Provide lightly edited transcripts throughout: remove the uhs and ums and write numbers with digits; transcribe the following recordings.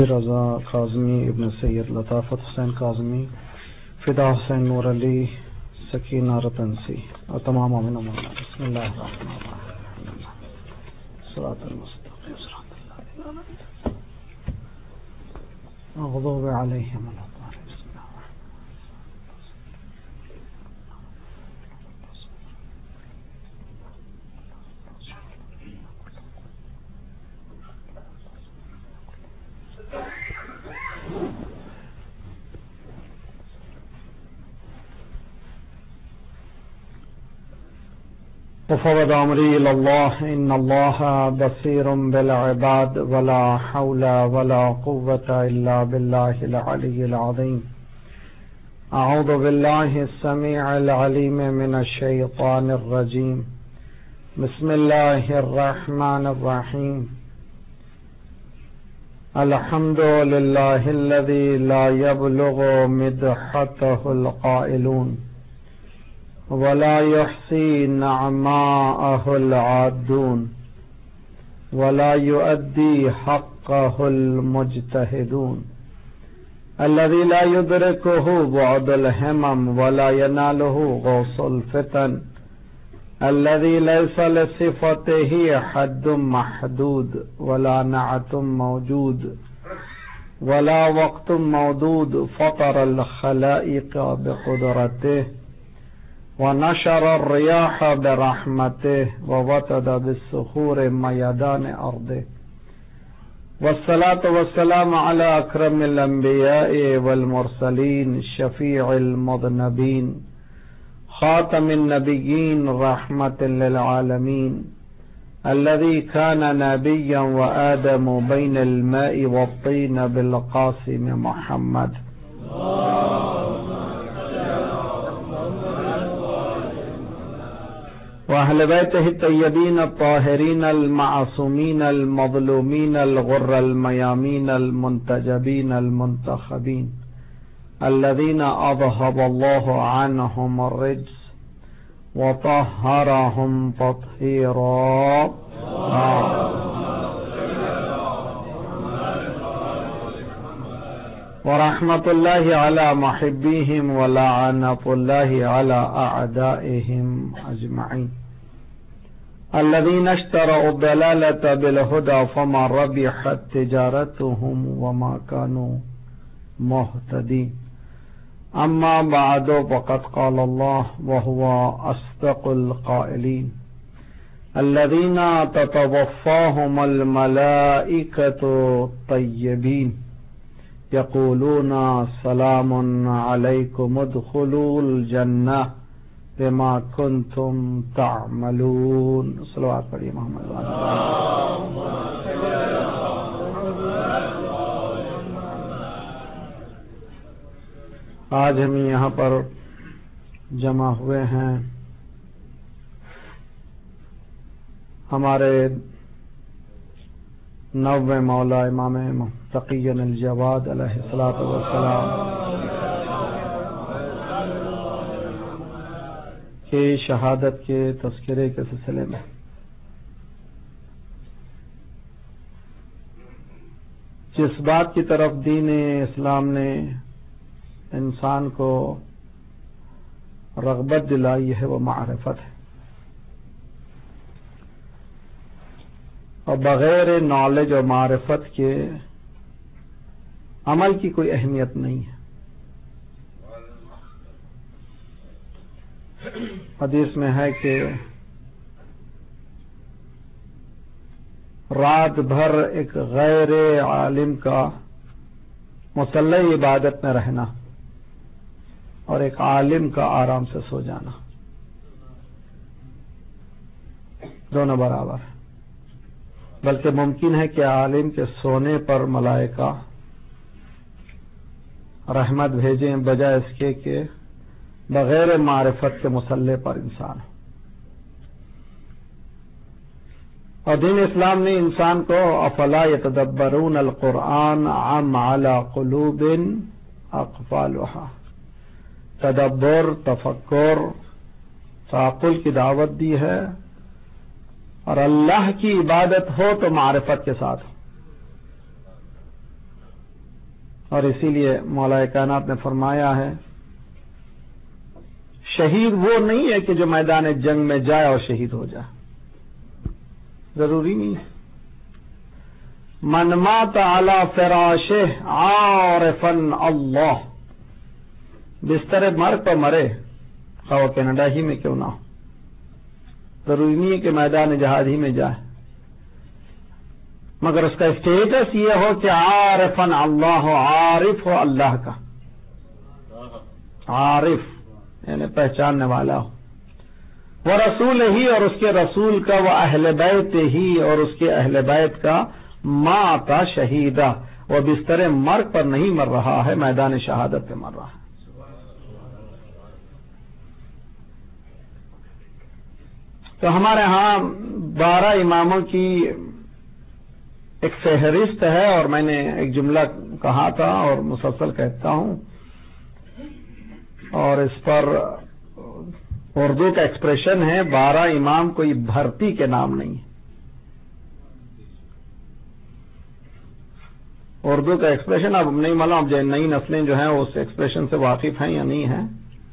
رضا کاظمی ابن سید لطافت حسین کاظمی فدا حسین نور علی سکینہ رتنسی اور تمام امین مولانا. بسم اللہ الرحمن الرحیم. صراط المستقیم صراط الذین المغضوب علیہم ولا الضالین. بسم اللہ الرحمن وفوض امری الی اللہ ان اللہ بصیر بالعباد ولا حول ولا قوة الا باللہ العلی العظیم. اعوذ باللہ السمیع العلیم من الشیطان الرجیم. بسم اللہ الرحمن الرحیم. الحمد للہ الذی لا یبلغ مدحتہ القائلون ولا يحصي نعماءه العادون ولا يؤدي حقه المجتهدون الذي لا يدركه بعد الهمم ولا يناله غوص الفتن الذي ليس لصفته حد محدود ولا نعت موجود ولا وقت مودود فطر الخلائق بقدرته ونشر الرياح برحمته ووتد بالصخور ميدان أرضه والصلاة والسلام على أكرم الأنبياء والمرسلين شفيع المذنبين خاتم النبيين رحمة للعالمين الذي كان نبيا وآدم بين الماء والطين بالقاسم محمد وأهل بيته الطيبين الطاهرين المعصومين المظلومين الغر الميامين المنتجبين المنتخبين الذين أذهب الله عنهم الرجس وطهرهم تطهيرا. ورحمة الله على محبيهم ولعنة الله على أعدائهم أجمعين الذين اشتروا الضلالة بالهدى فما ربحت تجارتهم وما كانوا مهتدين. أما بعد فقد قال الله وهو أصدق القائلين الذين تتوفاهم الملائكة الطيبين يقولون سلام عليكم ادخلوا الجنة بما كنتم تعملون. صلوات پڑھیے محمد. آج ہم یہاں پر جمع ہوئے ہیں ہمارے 90 مولا امام تقی الجواد علیہ الصلوۃ والسلام کی شہادت کے تذکرے کے سلسلے میں. جس بات کی طرف دین اسلام نے انسان کو رغبت دلائی ہے وہ معرفت ہے، اور بغیر نالج اور معرفت کے عمل کی کوئی اہمیت نہیں ہے. حدیث میں ہے کہ رات بھر ایک غیر عالم کا مسلح عبادت میں رہنا اور ایک عالم کا آرام سے سو جانا دونوں برابر ہے. بلکہ ممکن ہے کہ عالم کے سونے پر ملائکہ رحمت بھیجیں بجائے اس کے کہ بغیر معرفت کے مسلح پر انسان ہو. اور دین اسلام نے انسان کو افلا یتدبرون القرآن ام علی قلوب اقفالها تدبر تفکر تعقل کی دعوت دی ہے اور اللہ کی عبادت ہو تو معرفت کے ساتھ ہو. اور اسی لیے مولا کائنات نے فرمایا ہے شہید وہ نہیں ہے کہ جو میدان جنگ میں جائے اور شہید ہو جائے، ضروری نہیں ہے۔ من مات علی فراشہ عارفا اللہ، بستر مرگ پر مرے خواہ وہ کینیڈا ہی میں کیوں نہ ہو، ضروری نہیں ہے کہ میدان جہاد ہی میں جائے، مگر اس کا اسٹیٹس یہ ہو کہ عارفا اللہ ہو، عارف ہو اللہ کا، عارف یعنی پہچاننے والا ہو، وہ رسول ہی اور اس کے رسول کا، وہ اہل بیت ہی اور اس کے اہل بیت کا، مات شہیدہ، وہ بستر مرگ پر نہیں مر رہا ہے، میدان شہادت پہ مر رہا ہے۔ تو ہمارے ہاں 12 اماموں کی ایک فہرست ہے، اور میں نے ایک جملہ کہا تھا اور مسلسل کہتا ہوں، اور اس پر اردو کا ایکسپریشن ہے 12 امام کوئی بھرتی کے نام نہیں ہے، اردو کا ایکسپریشن اب نہیں معلوم جو نئی نسلیں جو ہیں اس ایکسپریشن سے واقف ہیں یا نہیں ہیں۔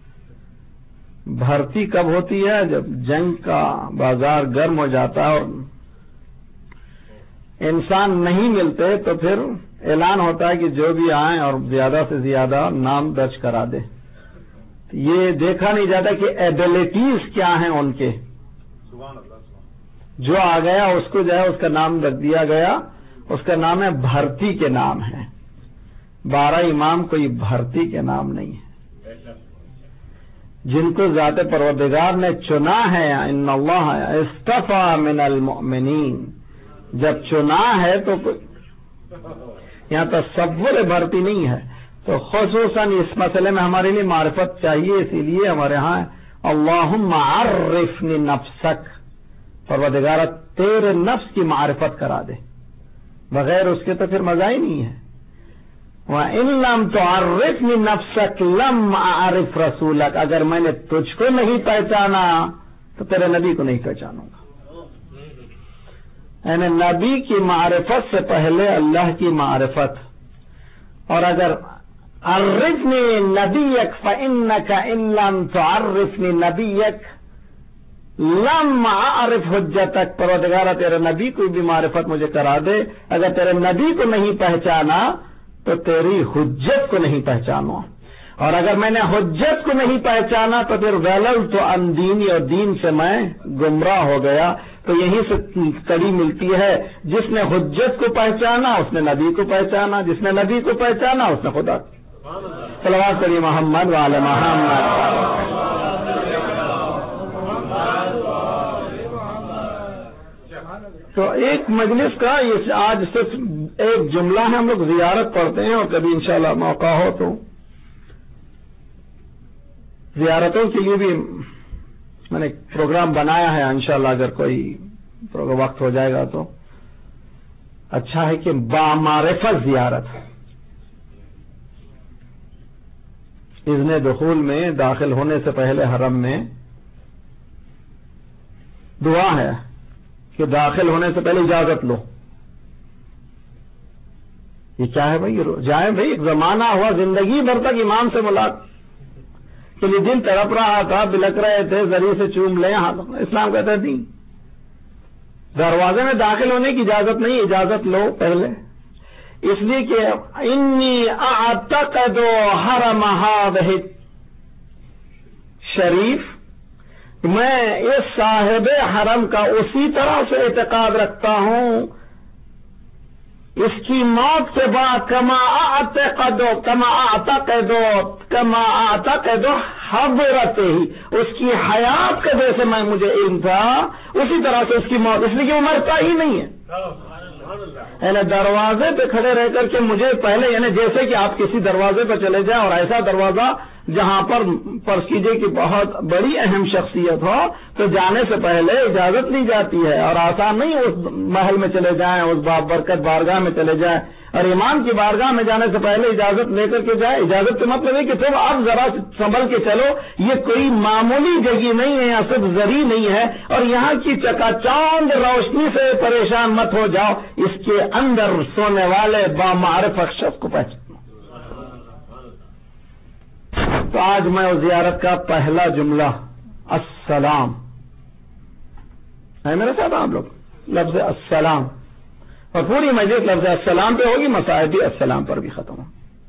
بھرتی کب ہوتی ہے؟ جب جنگ کا بازار گرم ہو جاتا ہے اور انسان نہیں ملتے تو پھر اعلان ہوتا ہے کہ جو بھی آئیں اور زیادہ سے زیادہ نام درج کرا دیں۔ یہ دیکھا نہیں جاتا کہ ایبلٹیز کیا ہیں ان کے، جو آ گیا اس کو جو ہے اس کا نام رکھ دیا گیا، اس کا نام ہے بھرتی کے نام ہے۔ 12 امام کوئی بھرتی کے نام نہیں ہے، جن کو ذات پروردگار نے چنا ہے۔ ان اللہ اصطفیٰ من المؤمنین، جب چنا ہے تو یہاں تصور بھرتی نہیں ہے، تو خصوصاً اس مسئلے میں ہمارے لیے معرفت چاہیے، اسی لیے ہمارے ہاں اللہم عرفنی نفسک، پروردگار تیرے نفس کی معرفت کرا دے، بغیر اس کے تو پھر مزہ ہی نہیں ہے۔ وَإِن لَّمْ تُعَرِّفْنِ نَفْسَكَ لَمْ أَعْرِفْ رَسُولَكَ، اگر میں نے تجھ کو نہیں پہچانا تو تیرے نبی کو نہیں پہچانوں گا۔ یعنی نبی کی معرفت سے پہلے اللہ کی معرفت، اور اگر عرفنی نبیک فإنک ان لم تعرفنی نبیک لم اعرف حجتک، پروردگارہ تیرے نبی کو بھی معرفت مجھے کرا دے، اگر تیرے نبی کو نہیں پہچانا تو تیری حجت کو نہیں پہچانو، اور اگر میں نے حجت کو نہیں پہچانا تو پھر ضللت عن دینی، اور دین سے میں گمراہ ہو گیا۔ تو یہیں سے کڑی ملتی ہے، جس نے حجت کو پہچانا اس نے نبی کو پہچانا، جس نے نبی کو پہچانا اس نے خدا کو۔ صلوات پڑھیے محمد وعلی محمد۔ تو ایک مجلس کا یہ آج صرف ایک جملہ ہے، ہم لوگ زیارت پڑھتے ہیں، اور کبھی انشاءاللہ موقع ہو تو زیارتوں کے لیے بھی میں نے ایک پروگرام بنایا ہے، انشاءاللہ اگر کوئی وقت ہو جائے گا تو اچھا ہے کہ بامعرفت زیارت، اذن دخول میں داخل ہونے سے پہلے حرم میں دعا ہے کہ داخل ہونے سے پہلے اجازت لو۔ یہ کیا ہے بھائی؟ جائیں بھائی، ایک زمانہ ہوا زندگی بھر تک امام سے ملاقات کے لیے دل تڑپ رہا تھا، بلک رہے تھے، ذریعے سے چوم لیں، اسلام کہتا ہے نہیں، دروازے میں داخل ہونے کی اجازت نہیں، اجازت لو پہلے، اس لیے کہ انی اعتقد حرم هذه شریف، میں اس صاحب حرم کا اسی طرح سے اعتقاد رکھتا ہوں اس کی موت کے بعد کما اعتقد حضرت ہی، اس کی حیات کا جیسے مجھے علم تھا اسی طرح سے اس کی موت، اس لیے کہ وہ مرتا ہی نہیں ہے۔ یعنی دروازے پہ کھڑے رہ کر کے مجھے پہلے، یعنی جیسے کہ آپ کسی دروازے پہ چلے جائیں اور ایسا دروازہ جہاں پر فرض کیجیے کہ بہت بڑی اہم شخصیت ہو تو جانے سے پہلے اجازت لی جاتی ہے، اور آسان نہیں اس محل میں چلے جائیں، اس برکت بارگاہ میں چلے جائیں، اور امام کی بارگاہ میں جانے سے پہلے اجازت لے کر کے جائے۔ اجازت کا مطلب ہے کہ تم اب ذرا سنبھل کے چلو، یہ کوئی معمولی جگہ نہیں ہے، یا صرف زری نہیں ہے، اور یہاں کی چکا چاند روشنی سے پریشان مت ہو جاؤ، اس کے اندر سونے والے بامعرفت شخص کو پہچانو۔ تو آج میں اس زیارت کا پہلا جملہ السلام ہے میرے ساتھ آپ لوگ، لفظ السلام، اور پوری مجلس لفظ السلام پہ ہوگی، مسائل بھی السلام پر بھی ختم ہو.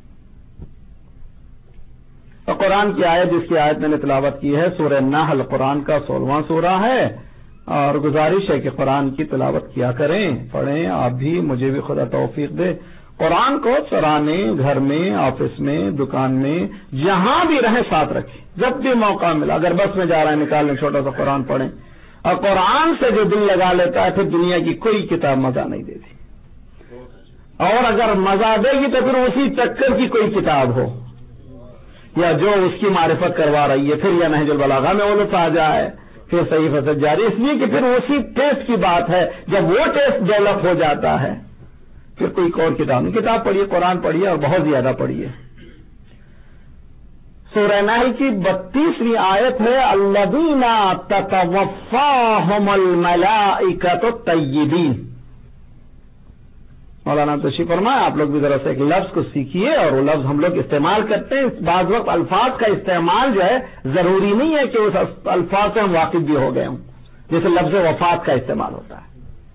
اور قرآن کی آیت جس کی آیت میں نے تلاوت کی ہے سورہ نحل، قرآن کا 16واں سورہ ہے، اور گزارش ہے کہ قرآن کی تلاوت کیا کریں، پڑھیں آپ بھی، مجھے بھی خدا توفیق دے. قرآن کو سرانے، گھر میں، آفس میں، دکان میں، جہاں بھی رہیں ساتھ رکھیں، جب بھی موقع ملا. اگر بس میں جا رہے ہیں نکال لیں چھوٹا سا قرآن پڑھیں. اور قرآن سے جو دل لگا لیتا ہے پھر دنیا کی کوئی کتاب مزہ نہیں دیتی، اور اگر مزہ دے گی تو پھر اسی چکر کی کوئی کتاب ہو یا جو اس کی معرفت کروا رہی ہے، پھر یا نہج البلاغہ میں وہ لطف آ جائے، پھر صحیح فصل جاری، اس لیے کہ پھر اسی ٹیسٹ کی بات ہے. جب وہ ٹیسٹ ڈیولپ ہو جاتا ہے پھر کوئی اور کتاب نہیں. کتاب پڑھیے، قرآن پڑھیے، اور بہت زیادہ پڑھیے. سورہ نحل کی 32ویں آیت ہے الذین تتوفاہم الملائکۃ الطیبین. مولانا تشریف فرمائے آپ لوگ بھی ذرا سے ایک لفظ کو سیکھیے، اور وہ لفظ ہم لوگ استعمال کرتے ہیں. بعض وقت الفاظ کا استعمال جو ہے ضروری نہیں ہے کہ اس الفاظ سے ہم واقف بھی ہو گئے ہوں، جیسے لفظ وفات کا استعمال ہوتا ہے.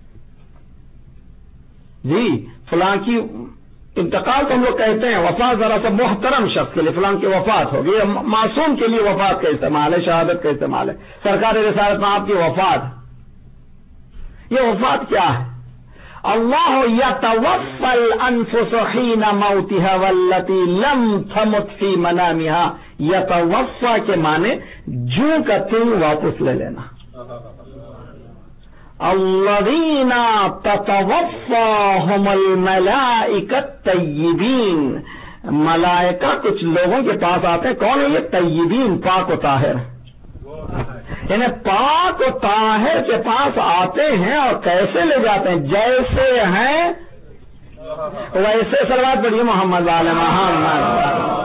جی فلاں کی انتقال تو ہم لوگ کہتے ہیں، وفات ذرا سا محترم شخص کے لیے فلاں کی وفات ہو گئی. معصوم کے لیے وفات کا استعمال ہے، شہادت کا استعمال ہے. سرکار رسالت میں آپ کی وفات، یہ وفات کیا ہے؟ اللہ یتوفی الانفس حین موتها والتی لم تمت فی منامها. یتوفی کے معنی جو کا تن واپس لے لینا. الذین تتوفاہم الملائکۃ الطیبین. ملائکہ کچھ لوگوں کے پاس آتے ہیں، کون ہے یہ؟ طیبین، پاک و طاہر. یعنی پاک و طاہر کے پاس آتے ہیں اور کیسے لے جاتے ہیں؟ جیسے ہیں ویسے. صلوات پڑھیے محمد وعلی محمد.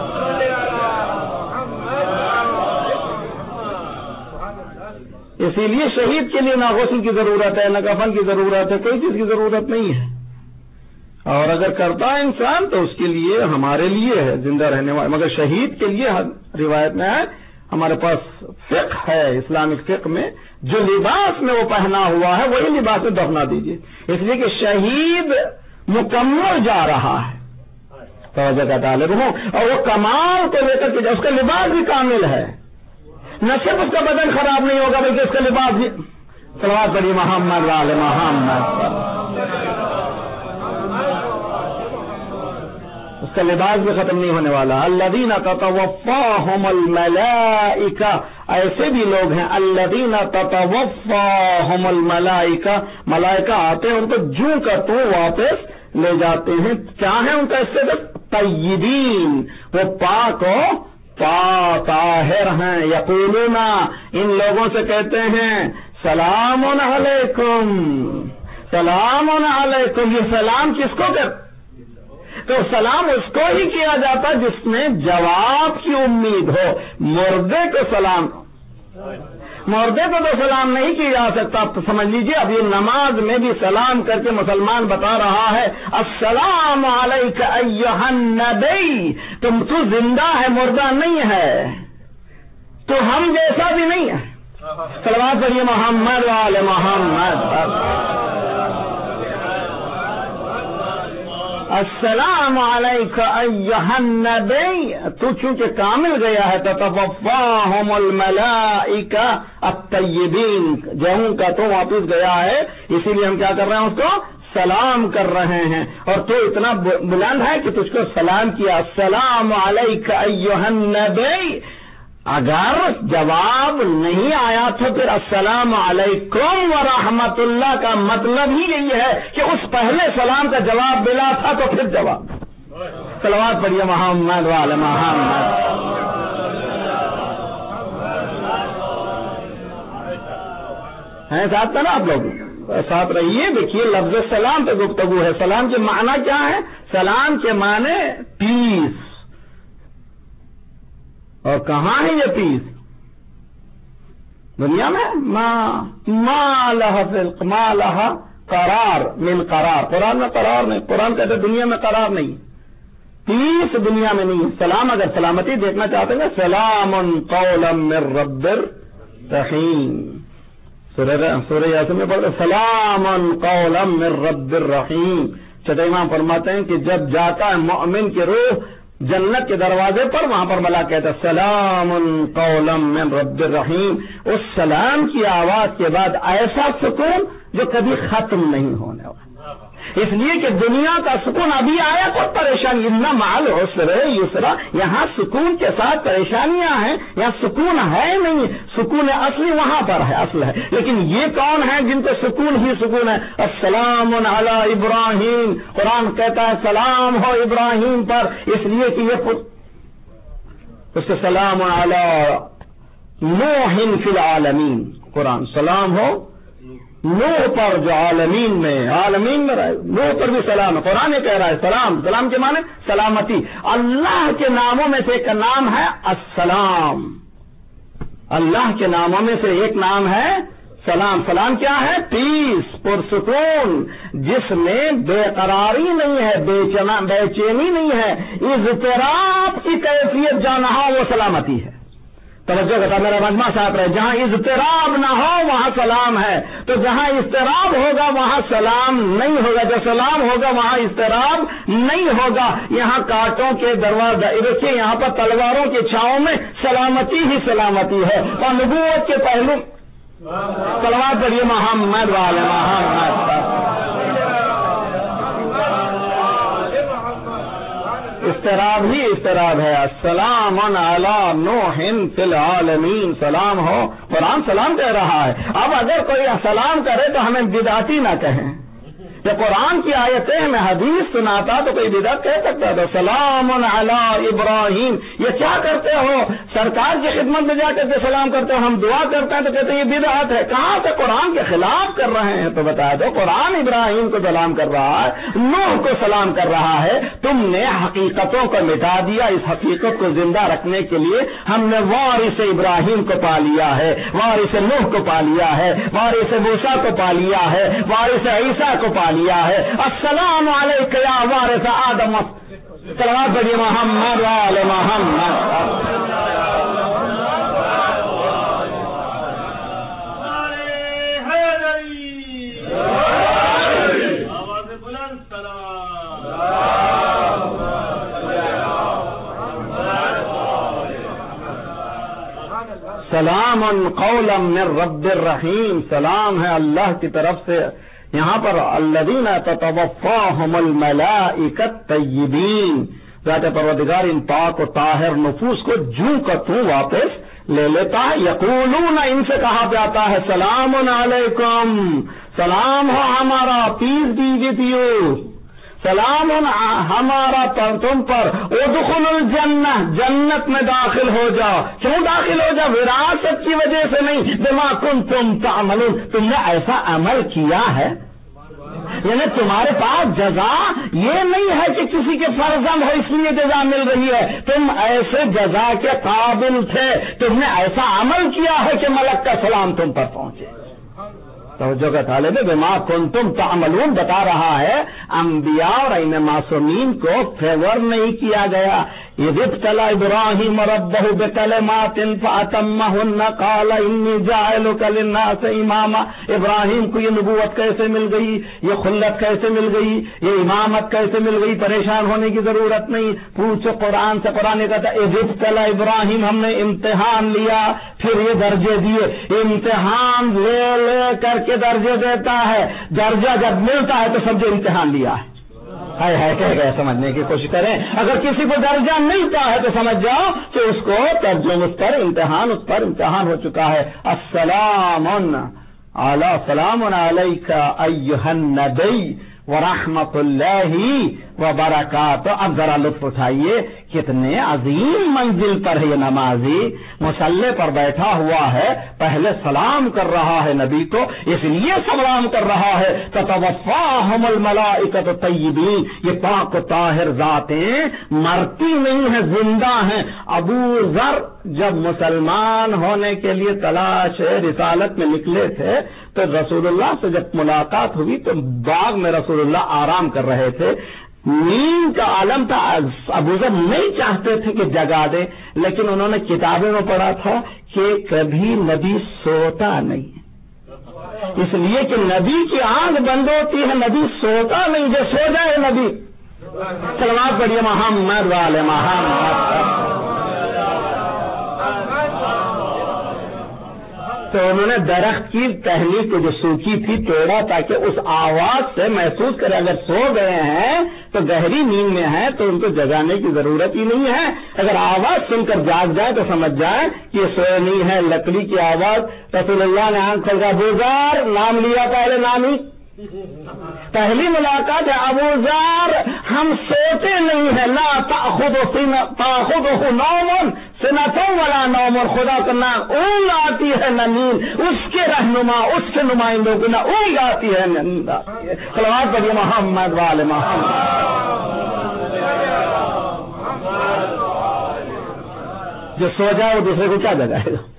اسی لیے شہید کے لیے نہ غسل کی ضرورت ہے، نہ کفن کی ضرورت ہے، کوئی چیز کی ضرورت نہیں ہے. اور اگر کرتا ہے انسان تو اس کے لیے، ہمارے لیے ہے زندہ رہنے والے. مگر شہید کے لیے روایت میں ہے، ہمارے پاس فقہ ہے، اسلامک فقہ میں جو لباس میں وہ پہنا ہوا ہے وہی لباس میں دفنا دیجیے. اس لیے کہ شہید مکمل جا رہا ہے، توجہ کا طالب ہوں، اور وہ کمال کو لے کر کے اس کا لباس بھی کامل ہے. نہ صرف اس کا بدن خراب نہیں ہوگا بلکہ اس کا لباس بھی. صلوات پڑھیے محمد وعلی محمد. اس کا لباس بھی ختم نہیں ہونے والا. الذین تتوفاہم الملائکہ، ایسے بھی لوگ ہیں الذین تتوفاہم الملائکہ، ملائکہ آتے ہیں ان کو جو کا تو واپس لے جاتے ہیں. کیا ہے ان کا استعداد؟ طیبین، وہ پاک ہو طاہر ہیں. یقولون، ان لوگوں سے کہتے ہیں سلام علیکم، سلام علیکم. یہ سلام کس کو کہتے؟ تو سلام اس کو ہی کیا جاتا جس میں جواب کی امید ہو. مردے کو سلام، مردے کو تو سلام نہیں کیا جا سکتا. تو سمجھ لیجئے اب یہ نماز میں بھی سلام کر کے مسلمان بتا رہا ہے السلام علیک ایھا النبی. تو زندہ ہے، مردہ نہیں ہے، تو ہم جیسا بھی نہیں ہے. صلوات پڑھیے محمد وعلی محمد. السلام علیک ایھا النبی. تو چونکہ کامل گیا ہے تتوفاہم الملائکہ الطیبین، جہوں کا تو واپس گیا ہے، اسی لیے ہم کیا کر رہے ہیں؟ اس کو سلام کر رہے ہیں. اور تو اتنا بلند ہے کہ تجھ کو سلام کیا. السلام علیک ایھا النبی. اگر جواب نہیں آیا تو پھر السلام علیکم ورحمۃ اللہ کا مطلب ہی یہی ہے کہ اس پہلے سلام کا جواب ملا تھا تو پھر جواب. صلوات پڑھیے محمد وعلی محمد. ہیں ساتھ میں نا آپ لوگ؟ ساتھ رہیے. دیکھیے لفظ سلام پہ گفتگو ہے. سلام کے معنی کیا ہے؟ سلام کے معنی پیس. اور کہاں ہے یہ پیس؟ دنیا میں ما لها قرار من قرار. قرآن میں قرار نہیں. قرآن کہتے دنیا میں قرار نہیں. پیس دنیا میں نہیں ہے. سلام اگر سلامتی دیکھنا چاہتے ہیں سلام قولا من رب الرحیم. سورہ یاسین میں پڑھتے سلام قولا من رب الرحیم. چھٹے امام فرماتے ہیں کہ جب جاتا ہے مومن کی روح جنت کے دروازے پر, وہاں پر ملاک کہتا ہے سلام قولا من رب الرحیم. اس سلام کی آواز کے بعد ایسا سکون جو کبھی ختم نہیں ہونے والا. اس لیے کہ دنیا کا سکون ابھی آیا تو پریشانی ان مع العسر یسرا. یہاں سکون کے ساتھ پریشانیاں ہیں, یہاں سکون ہے نہیں. سکون اصلی وہاں پر ہے, اصل ہے. لیکن یہ کون ہے جن کو سکون ہی سکون ہے؟ السلام علی ابراہیم. قرآن کہتا ہے سلام ہو ابراہیم پر, اس لیے کہ یہ اس کے سلام علی نوح فی العالمین. قرآن سلام ہو نوح پر جو عالمین میں رہے, نوح پر بھی سلام ہے. قرآن کہہ رہا ہے سلام. سلام کے معنی سلامتی. اللہ کے ناموں میں سے ایک نام ہے السلام. اللہ کے ناموں میں سے ایک نام ہے سلام. سلام کیا ہے؟ پیس, پرسکون, جس میں بے قراری نہیں ہے, بے چینی نہیں ہے, اضطراب کی کیفیت جہاں وہ سلامتی ہے. توجہ کرتا میرا مجمع صاحب رہے, جہاں اضطراب نہ ہو وہاں سلام ہے, تو جہاں اضطراب ہوگا وہاں سلام نہیں ہوگا, جو سلام ہوگا وہاں اضطراب نہیں ہوگا. یہاں کانٹوں کے دروازے دیکھیے, یہاں پر تلواروں کے چھاؤں میں سلامتی ہی سلامتی ہے. اور نبوت کے پہلو تلوار پر یہ محمد والے محمد استراب ہی استراب ہے. السلام علی نوح فی العالمین. سلام ہو. قرآن سلام کہہ رہا ہے. اب اگر کوئی سلام کرے تو ہمیں بدعتی نہ کہیں. جب قرآن کی آیتیں ہمیں حدیث سناتا تو کوئی بدعت کہہ سکتا ہے. سلام علی ابراہیم. یہ کیا کرتے ہو؟ سرکار کی خدمت میں جا کر کے سلام کرتے ہو, ہم دعا کرتے ہیں تو کہتے ہیں یہ بدعت ہے. کہاں سے قرآن کے خلاف کر رہے ہیں؟ تو بتا دو. قرآن ابراہیم کو سلام کر رہا ہے, نوح کو سلام کر رہا ہے. تم نے حقیقتوں کو مٹا دیا. اس حقیقت کو زندہ رکھنے کے لیے ہم نے وارث ابراہیم کو پا لیا ہے, وارث نوح کو پا لیا ہے, وارث موسیٰ کو پا لیا ہے, وارث عیسیٰ کو پا لیا ہے. السلام علیک یا وارث آدم. صلوات پڑھیے محمد وعلی محمد. سلام قولا من رب الرحیم. سلام ہے اللہ کی طرف سے. یہاں پر الذین تتوفاہم الملائکۃ الطیبین. ذات پروردگار ان پاک و طاہر نفوس کو جوں کا توں واپس لے لیتا ہے. یقولون, ان سے کہا جاتا ہے سلام علیکم. سلام ہو ہمارا, پیس بی وتھ یو. سلام ہمارا تم پر. ادخلوا الجنہ, جنت میں داخل ہو جاؤ. کیوں داخل ہو جاؤ؟ وراثت کی وجہ سے نہیں, بما کنتم تعملون. تم نے ایسا عمل کیا ہے, یعنی تمہارے پاس جزا یہ نہیں ہے کہ کسی کے فرزند ہو اس لیے جزا مل رہی ہے. تم ایسے جزا کے قابل تھے, تم نے ایسا عمل کیا ہے کہ ملک کا سلام تم پر پہنچے. توجہ کا طالب ہے. بما کنتم تعملون بتا رہا ہے انبیاء اور ان معصومین کو فیور نہیں کیا گیا. اذ ابتلى ابراہیم ربہ بکلمات فاتمہن قال انی جاعلک للناس اماما. ابراہیم کو یہ نبوت کیسے مل گئی, یہ خلت کیسے مل گئی, یہ امامت کیسے مل گئی؟ پریشان ہونے کی ضرورت نہیں. پوچھو قرآن سے. قرآن کہتا ہے اذ ابتلى ابراہیم, ہم نے امتحان لیا پھر یہ درجے دیے. امتحان لے لے کر کے درجے دیتا ہے. درجہ جب ملتا ہے تو سمجھو امتحان لیا ہے. کہہ گئے سمجھنے کی کوشش کریں. اگر کسی کو درجہ ملتا ہے تو سمجھ جاؤ کہ اس کو ترجمہ اس پر امتحان ہو چکا ہے. السلام علی سلام علیک ایھا النبی ورحمۃ اللہ وبرکاتہ. اب ذرا لطف اٹھائیے, کتنے عظیم منزل پر ہے یہ نمازی. مصلی پر بیٹھا ہوا ہے, پہلے سلام کر رہا ہے نبی کو, اس لیے سلام کر رہا ہے تتوفاہم الملائکۃ الطیبین. یہ پاک و طاہر ذاتیں مرتی نہیں ہیں, زندہ ہیں. ابو ذر جب مسلمان ہونے کے لیے تلاش رسالت میں نکلے تھے تو رسول اللہ سے جب ملاقات ہوئی تو باغ میں رسول اللہ آرام کر رہے تھے. نیند کا عالم تھا. ابو ذر نہیں چاہتے تھے کہ جگا دے، لیکن انہوں نے کتابیں میں پڑھا تھا کہ کبھی نبی سوتا نہیں، اس لیے کہ نبی کی آنکھ بند ہوتی ہے، نبی سوتا نہیں. جو سو جائے نبی. صلوات پڑھیے محمد والے محمد. تو انہوں نے درخت کی ٹہنی کو جو سوکھی تھی توڑا تاکہ اس آواز سے محسوس کرے اگر سو گئے ہیں تو گہری نیند میں ہے تو ان کو جگانے کی ضرورت ہی نہیں ہے. اگر آواز سن کر جاگ جائے تو سمجھ جائے کہ یہ سوئے نہیں ہے. لکڑی کی آواز. رسول اللہ نے آنکھ کھول کر ابو ذر نام لیا، پہلے نام ہی پہلی ملاقات ہے. ابو ذر ہم سوتے نہیں ہیں. لا تأخذه نوم سنة ولا نوم. اور خدا کا نام اونگ آتی ہے نہ نیند. اس کے رہنما، اس کے نمائندوں کو نہ اونگ آتی ہے نہ نیند آتی ہے. صلوات پڑھیے محمد والے محمد. جو سو جائے وہ دوسرے کو کیا جگائے گا؟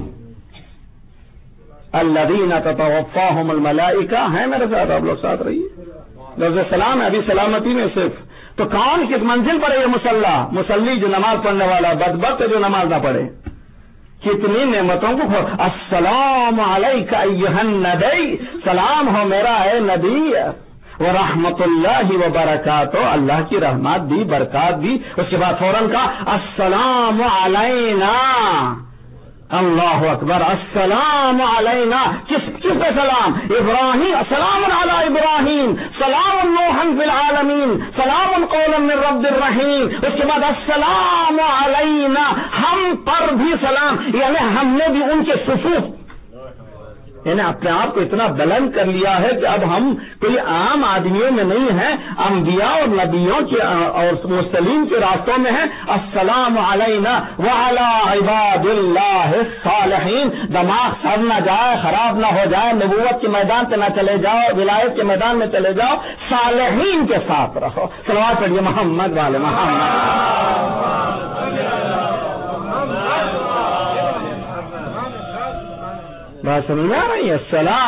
الذین تتوفاہم الملائکہ. ہیں میرے ساتھ آپ لوگ ساتھ رہیے. لفظ سلام ہے ابھی سلامتی میں صرف. تو کون کس منزل پر ہے یہ مصلی؟ مصلی جو نماز پڑھنے والا بدبخت جو نماز نہ پڑھے. کتنی نعمتوں کو السلام علیک ایھا النبی. سلام ہو میرا اے نبی. ورحمۃ اللہ وبرکاتہ. اللہ کی رحمت بھی برکات بھی. اس کے بعد فوراً کہا السلام علینا. اللہ اکبر. السلام علینا. کس پہ سلام؟ ابراہیم. سلام علی ابراہیم. سلام نوحا فی العالمین. سلام قولا من رب الرحیم. اس کے بعد السلام علینا. ہم پر بھی سلام، یعنی ہم نے بھی ان کے صفوف، یعنی اپنے آپ کو اتنا بلند کر لیا ہے کہ اب ہم کوئی عام آدمیوں میں نہیں ہیں، انبیاء اور نبیوں کے اور مرسلین کے راستوں میں ہیں. السلام علینا وعلی عباد اللہ الصالحین. دماغ سڑ نہ جائے، خراب نہ ہو جائے، نبوت کے میدان پہ نہ چلے جاؤ، ولایت کے میدان میں چلے جاؤ، صالحین کے ساتھ رہو. صلوات پڑھیے محمد والے محمد. بات سمجھ آ رہی ہے؟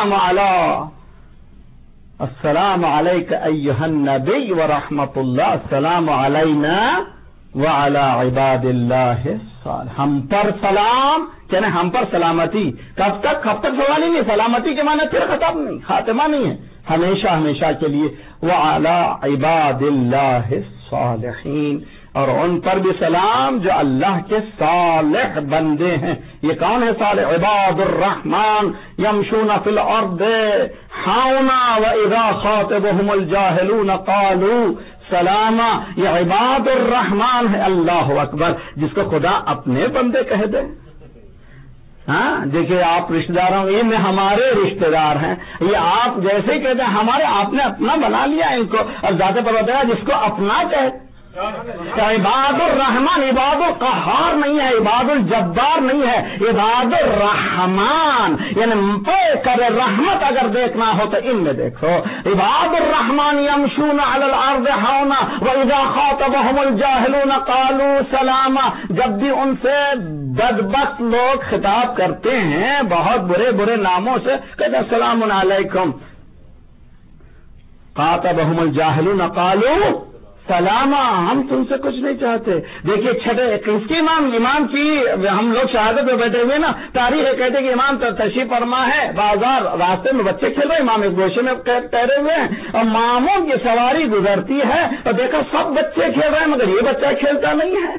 السلام علیک ایھا النبی ورحمۃ اللہ. السلام علینا وعلی عباد اللہ الصالحین. ہم پر سلام، یعنی ہم پر سلامتی. کب تک سوال ہی نہیں. سلامتی کے معنی پھر ختم نہیں، خاتمہ نہیں ہے، ہمیشہ ہمیشہ کے لیے. وعلی عباد اللہ الصالحین. اور ان پر بھی سلام جو اللہ کے صالح بندے ہیں. یہ کون ہے صالح؟ عباد الرحمن یمشون فی الارض حونا واذا خاطبهم الجاہلون قالوا سلاما. یہ عباد الرحمن ہے. اللہ اکبر. جس کو خدا اپنے بندے کہہ دے. ہاں دیکھیے آپ رشتے داروں، یہ ہمارے رشتے دار ہیں، یہ آپ جیسے ہی کہتے ہیں ہمارے، آپ نے اپنا بنا لیا ان کو. اور ذات پروردگار جس کو اپنا کہے. عباد الرحمن عباد القہار نہیں ہے، عباد الجبار نہیں ہے، عباد الرحمن یعنی کر رحمت اگر دیکھنا ہو تو ان میں دیکھو. عباد الرحمن یمشون علی الارض حونا واذا خاطبهم الجاہلون قالوا سلاما. جب بھی ان سے بدبخت لوگ خطاب کرتے ہیں بہت برے برے ناموں سے، کہتے ہیں السلام علیکم. خاطبهم الجاہلون قالوا سلاما. ہم تم سے کچھ نہیں چاہتے. دیکھیے چھٹے کس کی امام کی ہم لوگ شہادت میں بیٹھے ہوئے نا، تاریخ کہتے کہ امام تشریف فرما ہے، بازار راستے میں بچے کھیل رہے، امام ایک گوشے میں ٹہرے ہوئے ہیں اور ماموں کی سواری گزرتی ہے اور دیکھا سب بچے کھیل رہے ہیں مگر یہ بچہ کھیلتا نہیں ہے.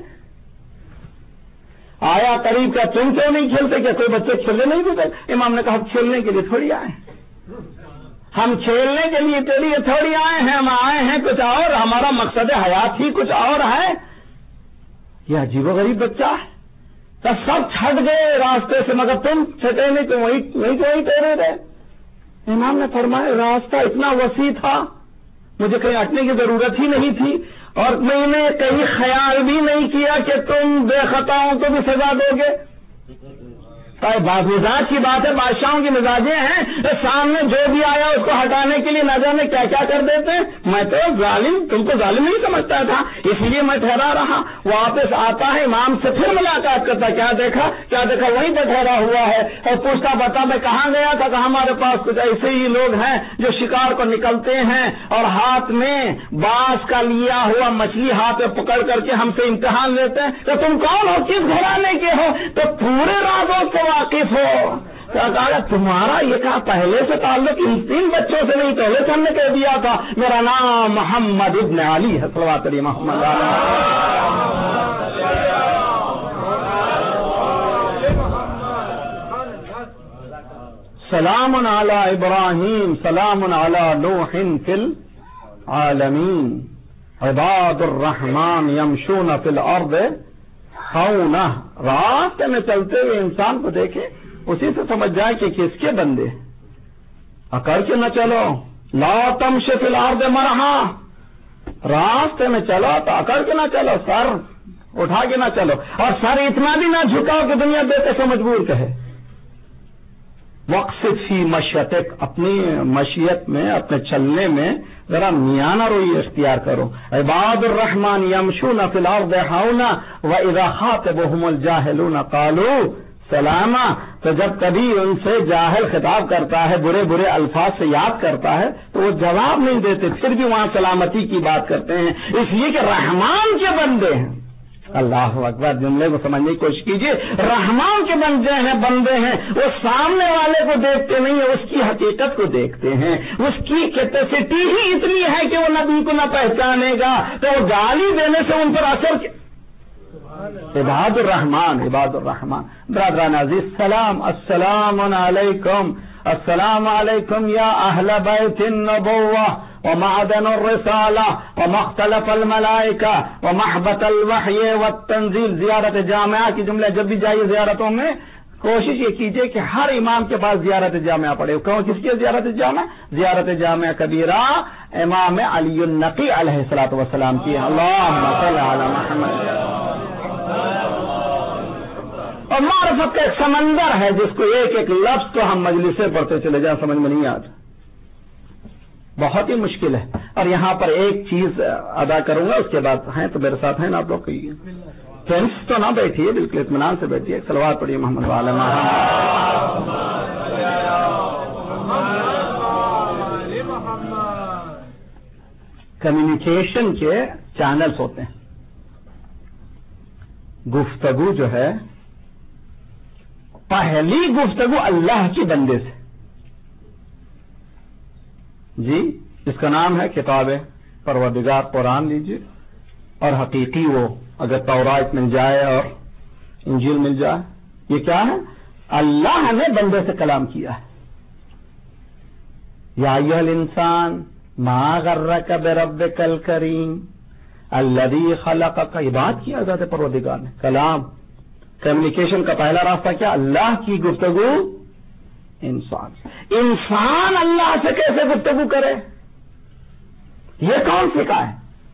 آیا قریب کا تم کیوں نہیں کھیلتے؟ کیا کوئی بچے کھیلنے نہیں دیتے؟ امام نے کہا کھیلنے کے لیے تھوڑی آئے، ہم کھیلنے کے لیے تیری تھوڑی آئے ہیں، ہم آئے ہیں کچھ اور، ہمارا مقصد حیات ہی کچھ اور ہے. یہ عجیب و غریب بچہ ہے. تو سب چھٹ گئے راستے سے مگر تم چھٹے نہیں، تو وہی تیرے رہے. امام نے فرمایا راستہ اتنا وسیع تھا، مجھے کہیں ہٹنے کی ضرورت ہی نہیں تھی اور میں نے کہیں خیال بھی نہیں کیا کہ تم بے خطاؤں کو بھی سزا دو گے. مزاج کی بات ہے، بادشاہوں کی مزاجیں ہیں، سامنے جو بھی آیا اس کو ہٹانے کے لیے نہ جانے کیا کیا کر دیتے ہیں۔ میں تو ظالم، تم کو ظالم نہیں سمجھتا تھا، اس لیے میں ٹھہرا رہا۔ واپس آتا ہے امام سے، پھر ملاقات کرتا، کیا دیکھا وہیں پہ ٹھہرا ہوا ہے، اور پوچھتا بتا میں کہاں گیا تھا، کہ ہمارے پاس کچھ ایسے ہی لوگ ہیں جو شکار کو نکلتے ہیں اور ہاتھ میں بانس کا لیا ہوا مچھلی ہاتھ میں پکڑ کر کے ہم سے امتحان لیتے ہیں، تو تم کون ہو، کس گھرانے کے ہو، تو پورے رازوں سے واقف ہو۔ کہا تمہارا یہ کہا پہلے سے تعلق ان 3 بچوں سے نہیں، پہلے سے ہم نے کہہ دیا تھا میرا نام محمد ابن علی ہے، صلوات علی محمد سلام علی ابراہیم سلام علی نوح فی العالمین عباد الرحمن یمشون فی الارض ہونا۔ راستے میں چلتے ہوئے انسان کو دیکھے، اسی سے سمجھ جائے کہ کس کے بندے، اکڑ کے نہ چلو، لا تمشی فی الارض مرحا، راستے میں چلو تو اکڑ کے نہ چلو، سر اٹھا کے نہ چلو، اور سر اتنا بھی نہ جھکاؤ کہ دنیا دیکھے سے مجبور کہے۔ وقصد فی مشیتک، اپنی مشیت میں، اپنے چلنے میں ذرا میانہ روی اختیار کرو۔ عباد الرحمن یمشون فی الارض ہونا واذا خاطبهم الجاہلون قالوا سلاما۔ تو جب کبھی ان سے جاہل خطاب کرتا ہے، برے برے الفاظ سے یاد کرتا ہے، تو وہ جواب نہیں دیتے، پھر بھی وہاں سلامتی کی بات کرتے ہیں، اس لیے کہ رحمان کے بندے ہیں۔ اللہ اکبر، جملے کو سمجھنے کی کوشش کیجیے، رحمان کے بندے ہیں، وہ سامنے والے کو دیکھتے نہیں ہیں، اس کی حقیقت کو دیکھتے ہیں، اس کی کیپیسٹی ہی اتنی ہے کہ وہ نبی کو نہ پہچانے گا، تو وہ گالی دینے سے ان پر اثر۔ عباد الرحمان برادران عزیز، سلام، السلام علیکم، السلام علیکم یا اہل بیت النبوہ ومعدن الرسالہ ومختلف الملائکہ ومحبت الوحی والتنزیل۔ زیارت جامعہ کی جملے جب بھی جائیے زیارتوں میں کوشش یہ کیجئے کہ ہر امام کے پاس زیارت جامعہ پڑھے۔ کس کی زیارت جامعہ؟ زیارت جامعہ کبیرہ امام علی النقی علیہ الصلوۃ والسلام کی۔ اللہم صل علی محمد۔ اور معرفت کا ایک سمندر ہے جس کو ایک ایک لفظ تو ہم مجلس سے پڑھتے چلے جائیں، سمجھ میں نہیں آتا، بہت ہی مشکل ہے۔ اور یہاں پر ایک چیز ادا کروں گا، اس کے بعد ہیں تو میرے ساتھ ہیں نا آپ لوگ، کہیے فرینڈس تو نہ بیٹھیے، بالکل اطمینان سے بیٹھیے، صلوات پڑھیے محمد وعلی محمد۔ کمیونیکیشن کے چینلز ہوتے ہیں، گفتگو جو ہے، پہلی گفتگو اللہ کے بندے سے، جی اس کا نام ہے کتاب پروردگار قرآن لیجیے، اور حقیقی وہ اگر تورات مل جائے اور انجیل مل جائے، یہ کیا ہے؟ اللہ نے بندے سے کلام کیا ہے۔ یا ایھا الانسان ما غرک بربک الکریم الذی خلقک، یہ بات کی ذات پروردگار نے، کلام۔ کمیونیکیشن کا پہلا راستہ کیا؟ اللہ کی گفتگو انسان اللہ سے کیسے گفتگو کرے، یہ کون سکھائے؟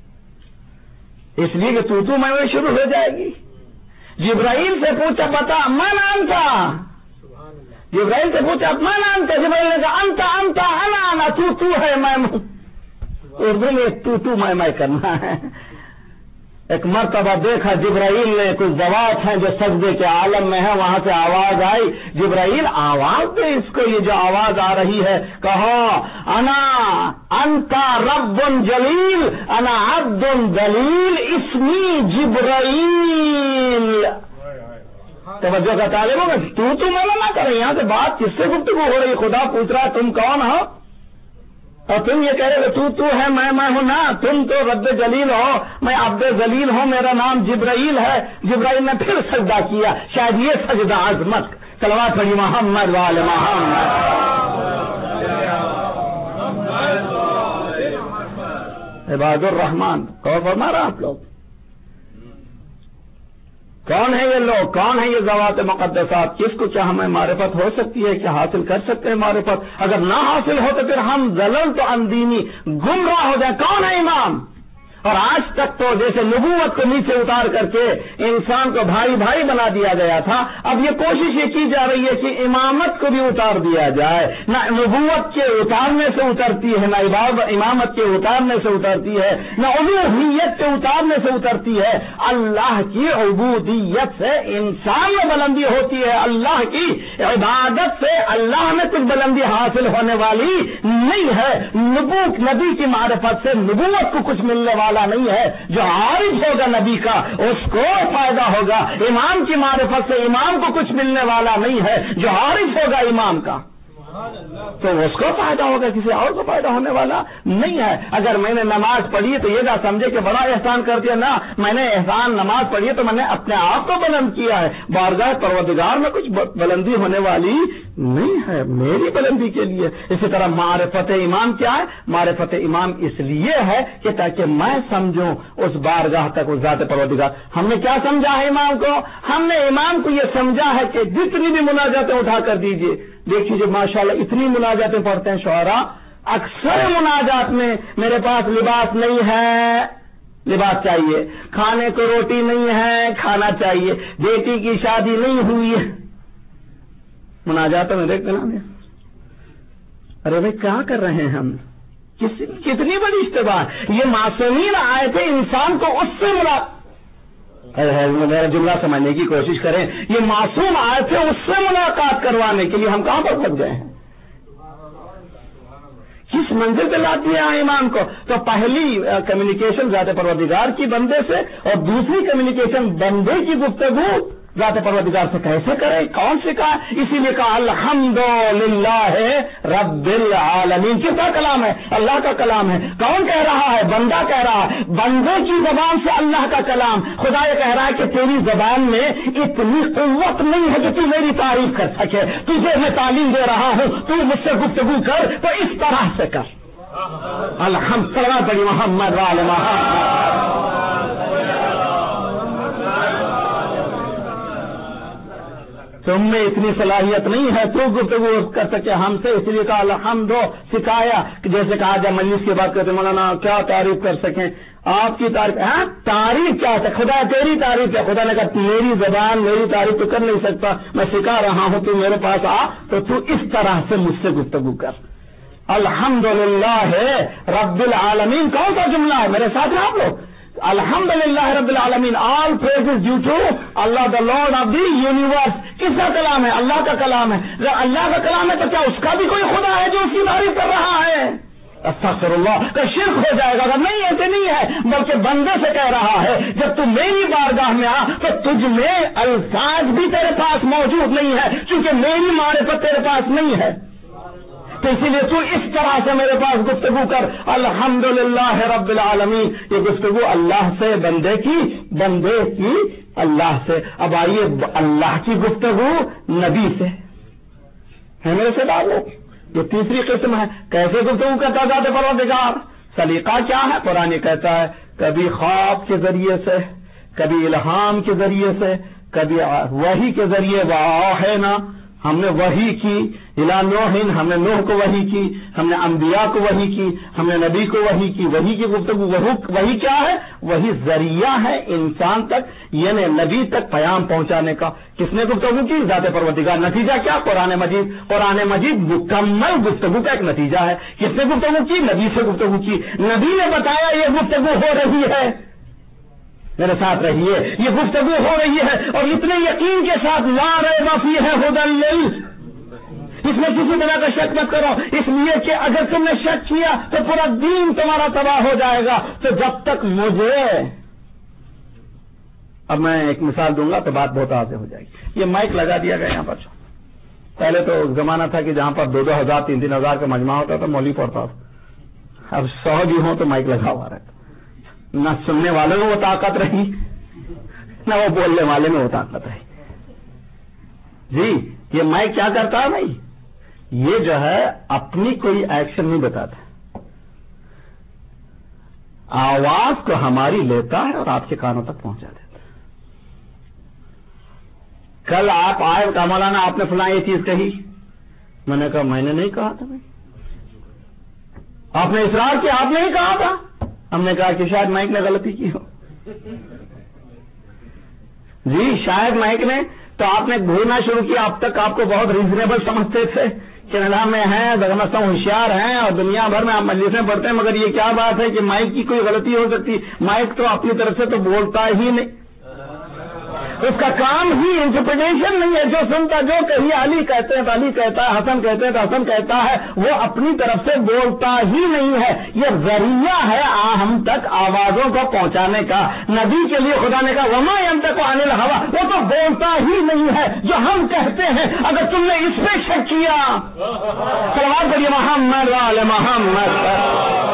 اس لیے کہ تو میں شروع ہو جائے گی۔ جبرائیل سے پوچھا بتا من انت، جبرائیل سے پوچھا من انت، جبرائیل نے کہا انت انا، تو ہے میں، اردو میں تو میں کرنا ہے۔ ایک مرتبہ دیکھا جبرائیل نے کچھ ذوات ہیں جو سجدے کے عالم میں ہیں، وہاں سے آواز آئی، جبرائیل آواز دے اس کو، یہ جو آواز آ رہی ہے، کہا انا انت رب جلیل انا عبد دلیل اسمی جبرائیل۔ توجہ کا طالب ہوگا، تو میں نہ کریں، یہاں سے بات کس سے گفتگو ہو رہی؟ خدا پوچھ رہا تم کون ہو، اور تم یہ کہہ رہے ہو تو ہے میں ہوں نا، تم تو رب جلیل ہو، میں عبد ذلیل ہوں، میرا نام جبرائیل ہے۔ جبرائیل نے پھر سجدہ کیا، شاید یہ سجدہ عظمت، صلوات پڑھی محمد وعلی محمد۔ عباد الرحمان، غور فرما رہا آپ لوگ، کون ہے یہ لوگ، کون ہے یہ ذوات مقدسات، کس کو کیا ہمیں معرفت ہو سکتی ہے، کیا حاصل کر سکتے ہیں معرفت؟ اگر نہ حاصل ہو تو پھر ہم ضلل تو اندینی گمراہ ہو جائیں۔ کون ہے امام؟ اور آج تک تو جیسے نبوت کو نیچے اتار کر کے انسان کو بھائی بھائی بنا دیا گیا تھا، اب یہ کوشش یہ کی جا رہی ہے کہ امامت کو بھی اتار دیا جائے. نہ نبوت کے اتارنے سے اترتی ہے، نہ امامت کے اتارنے سے اترتی ہے، نہ الوہیت کے اتارنے سے اترتی ہے. اللہ کی عبودیت سے انسان میں بلندی ہوتی ہے، اللہ کی عبادت سے اللہ میں کچھ بلندی حاصل ہونے والی نہیں ہے. نبی کی معرفت سے نبوت کو کچھ ملنے والا نہیں ہے. جو عارف ہوگا نبی کا اس کو فائدہ ہوگا. امام کی معرفت سے امام کو کچھ ملنے والا نہیں ہے. جو عارف ہوگا امام کا تو اس کو فائدہ ہوگا، کسی اور کو فائدہ ہونے والا نہیں ہے. اگر میں نے نماز پڑھی تو یہ نہ سمجھے کہ بڑا احسان کر دیا، نہ میں نے احسان نماز پڑھی ہے تو میں نے اپنے آپ کو بلند کیا ہے. بارگاہ پروردگار میں کچھ بلندی ہونے والی نہیں ہے، میری بلندی کے لیے. اسی طرح معرفت امام کیا ہے؟ معرفت امام اس لیے ہے کہ تاکہ میں سمجھوں اس بارگاہ تک اس ذات پروردگار. ہم نے کیا سمجھا ہے امام کو؟ ہم نے امام کو یہ سمجھا ہے کہ جتنی بھی مناجاتیں اٹھا کر دیجیے. دیکھیے ماشاءاللہ اتنی مناجاتیں پڑھتے ہیں شعراء، اکثر مناجات میں میرے پاس لباس نہیں ہے، لباس چاہیے، کھانے کو روٹی نہیں ہے، کھانا چاہیے، بیٹی کی شادی نہیں ہوئی ہے. مناجاتوں میں دیکھتے نا، ارے بھائی کیا کر رہے ہیں ہم؟ کتنی بڑی اشتباہ. یہ معصومین آئے تھے انسان کو اس سے میرا جملہ سمجھنے کی کوشش کریں. یہ معصوم آئے تھے اس سے ملاقات کروانے کے لیے، ہم کہاں پر پھنس گئے ہیں؟ کس منزل پہ لا دیا امام کو؟ تو پہلی کمیونیکیشن ذات پروردگار کی بندے سے، اور دوسری کمیونیکیشن بندے کی گفتگو ذات پروردگار سے کیسے کرے؟ کون سکھائے؟ اسی لیے کہا الحمدللہ رب العالمین. کس کا کلام ہے؟ اللہ کا کلام ہے. کون کہہ رہا ہے؟ بندہ کہہ رہا ہے. بندے کی زبان سے اللہ کا کلام. خدا یہ کہہ رہا ہے کہ تیری زبان میں اتنی قوت نہیں ہے کہ تو میری تعریف کر سکے. تجھے میں تعلیم دے رہا ہوں، تو مجھ سے گفتگو کر تو اس طرح سے کر. الحمدللہ بڑی محمد وعلی محمد. تم میں اتنی صلاحیت نہیں ہے تو گفتگو کر سکے ہم سے، اس لیے کہا الحمد سکھایا. جیسے کہا جب مجلس کی بات کرتے مولانا کیا تعریف کر سکیں آپ کی تعریف؟ ہاں تعریف کیا ہے؟ خدا تیری تعریف کیا؟ خدا نے کہا میری زبان میری تعریف تو کر نہیں سکتا، میں سکھا رہا ہوں، تو میرے پاس آ تو تو اس طرح سے مجھ سے گفتگو کر. الحمدللہ رب العالمین کون سا جملہ ہے؟ میرے ساتھ آپ لوگ الحمدللہ رب العالمین. All praise due to Allah the lord of the universe. کس کا کلام ہے؟ اللہ کا کلام ہے. اگر اللہ کا کلام ہے تو کیا اس کا بھی کوئی خدا ہے جو اس کی تعریف کر رہا ہے؟ استغفر اللہ کا شرک ہو جائے گا. اگر نہیں ایسے نہیں ہے، بلکہ بندے سے کہہ رہا ہے جب تم میری بارگاہ میں آ تو تجھ میں الفاظ بھی تیرے پاس موجود نہیں ہے، کیونکہ میری معرفت تیرے پاس نہیں ہے. تو اسی لیے تو اس طرح سے میرے پاس گفتگو کر. الحمدللہ رب العالمین. یہ گفتگو اللہ سے، بندے کی اللہ سے. اب آئیے اللہ کی گفتگو نبی سے ہے میرے سے تعلق. یہ تیسری قسم ہے. کیسے گفتگو کرتا ذات پروردگار؟ سلیقہ کیا ہے؟ قرآن کہتا ہے کبھی خواب کے ذریعے سے، کبھی الہام کے ذریعے سے، کبھی وحی کے ذریعے. واوحینا ہم نے وحی کی الی نوح، ہم نے نوح کو وحی کی، ہم نے انبیاء کو وحی کی، ہم نے نبی کو وحی کی. وحی کی گفتگو. وحی کیا ہے؟ وہی ذریعہ ہے انسان تک، یعنی نبی تک پیام پہنچانے کا. کس نے گفتگو کی؟ ذات پروردگار. نتیجہ کیا؟ قرآن مجید. قرآن مجید مکمل گفتگو کا ایک نتیجہ ہے. کس نے گفتگو کی؟ نبی سے گفتگو کی. نبی نے بتایا یہ گفتگو ہو رہی ہے. میرے ساتھ رہیے، یہ گفتگو ہو رہی ہے، اور اتنے یقین کے ساتھ لا ریب فیہ ھدی لل. اس میں کسی طرح کا شک مت کرو، اس لیے کہ اگر تم نے شک کیا تو پورا دین تمہارا تباہ ہو جائے گا. تو جب تک مجھے، اب میں ایک مثال دوں گا تو بات بہت واضح ہو جائے گی. یہ مائک لگا دیا گیا یہاں پر. پہلے تو زمانہ تھا کہ جہاں پر 2-2 ہزار 3-3 ہزار کا مجمع ہوتا تھا، مولوی پڑھتا تھا. اب 100 بھی ہوں تو مائک لگا ہوا رہتا. نہ سننے والے میں وہ طاقت رہی، نہ وہ بولنے والے میں وہ طاقت رہی. جی یہ مائک کیا کرتا ہے بھائی؟ یہ جو ہے اپنی کوئی ایکشن نہیں بتاتا، آواز کو ہماری لیتا ہے اور آپ کے کانوں تک پہنچا دیتا ہے. کل آپ آئے کہ مولانا آپ نے فلاں یہ چیز کہی، میں نے کہا میں نے نہیں کہا تھا بھائی. آپ نے اصرار کیا، آپ نے ہی کہا تھا. ہم نے کہا کہ شاید مائک نے غلطی کی ہو. جی شاید مائک نے. تو آپ نے گھورنا شروع کیا. اب تک آپ کو بہت ریزنیبل سمجھتے تھے، کینیڈا میں ہیں، سمجھتا ہوں ہوشیار ہیں اور دنیا بھر میں آپ مجلسیں پڑھتے ہیں، مگر یہ کیا بات ہے کہ مائک کی کوئی غلطی ہو سکتی؟ مائک تو اپنی طرف سے تو بولتا ہی نہیں، اس کا کام ہی انٹرپریٹیشن نہیں ہے. جو سنتا جو کہیں علی کہتے ہیں تو علی کہتا ہے، حسن کہتے ہیں تو حسن کہتا ہے، وہ اپنی طرف سے بولتا ہی نہیں ہے. یہ ذریعہ ہے ہم تک آوازوں کو پہنچانے کا. نبی کے لیے خدا نے کہا وما ينطق عن الهوى، وہ تو بولتا ہی نہیں ہے جو ہم کہتے ہیں. اگر تم نے اس پہ شک کیا، صلوات پڑھیے محمد وعلی محمد.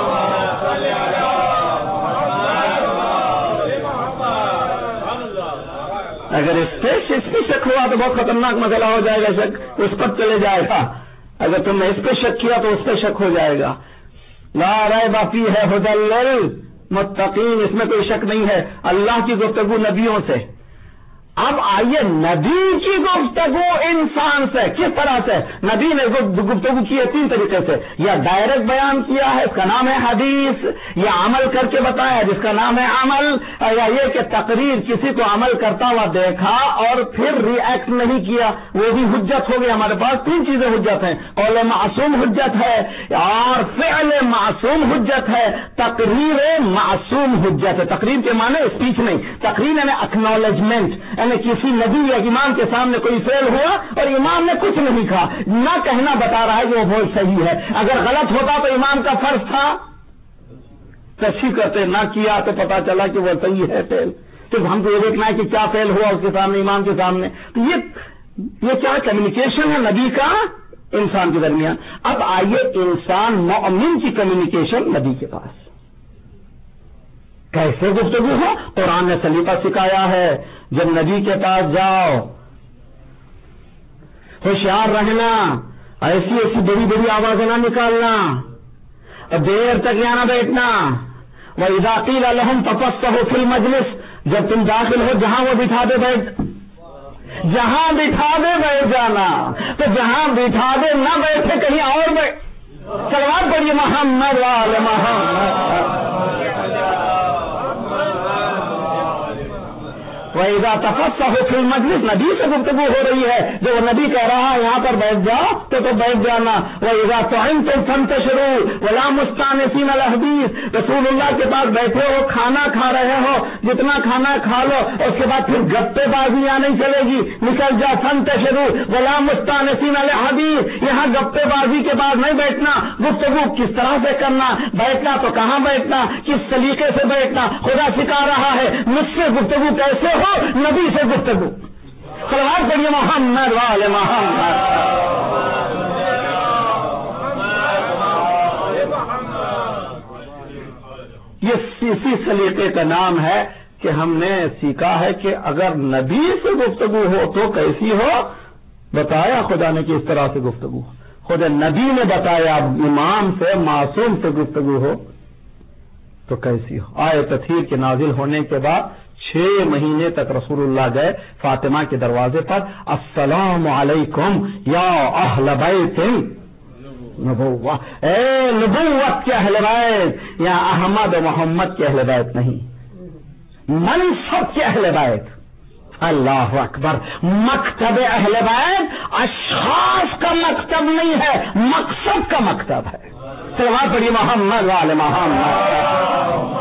اگر اس پہ شک ہوا تو بہت خطرناک مسئلہ ہو جائے گا. شک اس پر چلے جائے گا. اگر تم نے اس پہ شک کیا تو اس پہ شک ہو جائے گا. لا ریب فیہ ھدی للمتقین، اس میں کوئی شک نہیں ہے. اللہ کی گفتگو نبیوں سے. اب آئیے نبی کی گفتگو انسان سے کس طرح سے؟ نبی نے گفتگو کی ہے 3 طریقے سے. یا ڈائریکٹ بیان کیا ہے، اس کا نام ہے حدیث، یا عمل کر کے بتایا جس کا نام ہے عمل، یا یہ کہ تقریر کسی کو عمل کرتا ہوا دیکھا اور پھر ری ایکٹ نہیں کیا، وہ بھی حجت ہو گئی. ہمارے پاس 3 چیزیں حجت ہیں. قول معصوم حجت ہے، اور فعل معصوم حجت ہے، تقریر معصوم حجت ہے. تقریر کے معنی اسپیچ نہیں، تقریر یعنی اکنالجمنٹ، کسی نبی یا امام کے سامنے کوئی فعل ہوا اور امام نے کچھ نہیں کہا، نہ کہنا بتا رہا ہے کہ وہ بہت صحیح ہے. اگر غلط ہوتا تو امام کا فرض تھا تصحیح کرتے، نہ کیا تو پتا چلا کہ وہ صحیح ہے فعل. صرف ہم کو یہ دیکھنا ہے کہ کیا فعل ہوا اس کے سامنے، امام کے سامنے. تو یہ کیا کمیونیکیشن ہے نبی کا انسان کے درمیان. اب آئیے انسان مومن کی کمیونیکیشن نبی کے پاس کیسے گفتگو ہو؟ قرآن نے سلیقہ سکھایا ہے. جب نبی کے پاس جاؤ ہوشیار رہنا، ایسی ایسی بڑی بڑی آوازیں نہ نکالنا، اور دیر تک یہاں نہ بیٹھنا. وَإِذَا قِيلَ لَهُمْ تَفَصَّحُوا فِي الْمَجْلِسِ، جب تم داخل ہو جہاں وہ بٹھا دے جہاں بٹھا دے بیٹھ جانا. تو جہاں بٹھا دے نہ بیٹھے کہیں اور بیٹھ. صلوات پڑھیے محمد وعلی محمد. وَإِذَا تَفَصَّحُوا فِي الْمَجْلِسِ، نبی سے گفتگو ہو رہی ہے. جو وہ نبی کہہ رہا ہے یہاں پر بیٹھ جاؤ تو بیٹھ جانا. وَإِذَا طُعِمْتُمْ فَانتَشِرُوا وَلَا مُسْتَأْنِسِينَ الْحَدِيثِ، رسول اللہ کے پاس بیٹھے ہو، کھانا کھا رہے ہو، جتنا کھانا کھا لو، اس کے بعد پھر گپے بازیاں نہیں چلے گی. نکل جا فانتشروا وَلَا مُسْتَأْنِسِينَ الْحَدِيثِ، یہاں گپے بازی کے بعد نہیں بیٹھنا. گفتگو کس طرح سے کرنا، بیٹھنا تو کہاں بیٹھنا، کس طریقے سے بیٹھنا. خدا سکھا رہا ہے. مجھ سے گفتگو کیسے ہو؟ نبی سے گفتگو. صلوات پڑھیے محمد وعلی محمد. یہ اسی سلیقے کا نام ہے کہ ہم نے سیکھا ہے کہ اگر نبی سے گفتگو ہو تو کیسی ہو. بتایا خدا نے کہ اس طرح سے گفتگو. خود نبی نے بتایا امام سے معصوم سے گفتگو ہو تو کیسی ہو. آئے تطہیر کے نازل ہونے کے بعد 6 مہینے تک رسول اللہ گئے فاطمہ کے دروازے پر. السلام علیکم یا اہل بیت نبوہ، اے نبوت کے اہل بیت. یا احمد و محمد کے اہل بیت نہیں، منصب کے اہل بیت. اللہ اکبر. مکتب اہل بیت اشخاص کا مکتب نہیں ہے، مقصد کا مکتب ہے. صلوات پڑھیے محمد وعلی محمد.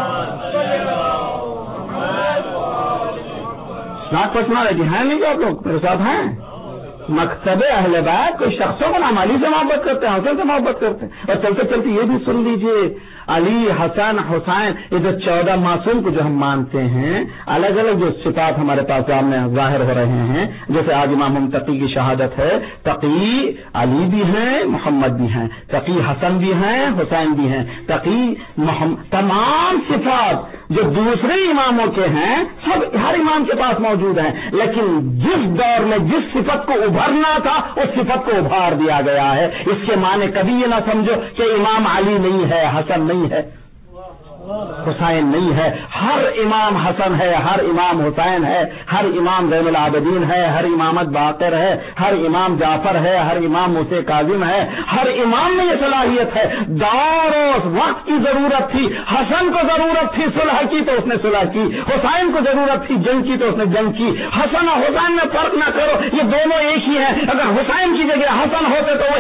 ناک پسنا رہے ہیں نہیں جو آپ لوگ میرے ساتھ ہیں. مکتب اہل بیت کوئی شخصوں کو نام علی سے محبت کرتے ہیں، حسن سے محبت کرتے ہیں. اور چلتے چلتے یہ بھی سن لیجئے، علی حسن حسین یہ جو 14 معصوم کو جو ہم مانتے ہیں، الگ الگ جو صفات ہمارے پاس سامنے ظاہر ہو رہے ہیں، جیسے آج امام تقی کی شہادت ہے. تقی علی بھی ہیں، محمد بھی ہیں، تقی حسن بھی ہیں، حسین بھی ہیں. تقی محمد، تمام صفات جو دوسرے اماموں کے ہیں سب ہر امام کے پاس موجود ہیں. لیکن جس دور میں جس صفت کو ابھرنا تھا اس صفت کو ابھار دیا گیا ہے. اس کے معنی کبھی یہ نہ سمجھو کہ امام علی نہیں ہے، حسن نہیں ہے. حسین نہیں ہے. ہر امام حسن ہے, ہر امام حسین ہے, ہر امام زین العابدین ہے, ہر امامت باقر ہے, ہر امام جعفر ہے, ہر امام موسی کاظم ہے. ہر امام میں یہ صلاحیت ہے. دور و وقت کی ضرورت تھی, حسن کو ضرورت تھی صلح کی تو اس نے صلح کی, حسین کو ضرورت تھی جنگ کی تو اس نے جنگ کی. حسن اور حسین میں فرق نہ کرو, یہ دونوں ایک ہی ہیں. اگر حسین کی جگہ حسن ہوتے تو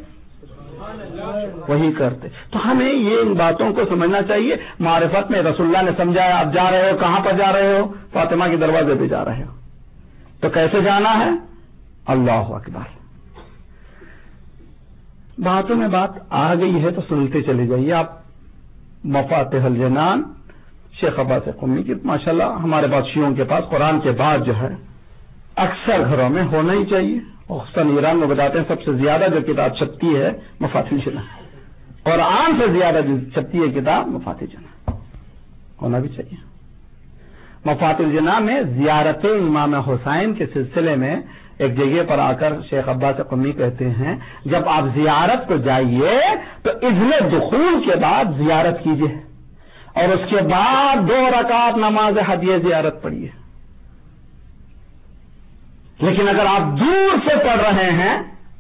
وہی کرتے. تو ہمیں یہ ان باتوں کو سمجھنا چاہیے. معرفت میں رسول اللہ نے سمجھایا, آپ جا رہے ہو, کہاں پر جا رہے ہو؟ فاطمہ کے دروازے پہ جا رہے ہو. تو کیسے جانا ہے؟ اللہ اکبر. باتوں میں بات آ گئی ہے تو سنتے چلے جائیے آپ. مفاتح الجنان شیخ عباس قمی کی ماشاءاللہ ہمارے پاس شیعوں کے پاس قرآن کے بعد جو ہے اکثر گھروں میں ہونا ہی چاہیے. خصوصاً ایران میں بتاتے ہیں سب سے زیادہ جو کتاب چھپتی ہے مفاتح الجنان, اور عام سے زیادہ جو چھپتی ہے کتاب مفاتح الجنان, ہونا بھی چاہیے. مفاتح الجنان میں زیارت امام حسین کے سلسلے میں ایک جگہ پر آ کر شیخ عباس قمی کہتے ہیں جب آپ زیارت کو جائیے تو اذن دخول کے بعد زیارت کیجیے اور اس کے بعد 2 رکعت نماز ہدیہ زیارت پڑھیے. لیکن اگر آپ دور سے پڑھ رہے ہیں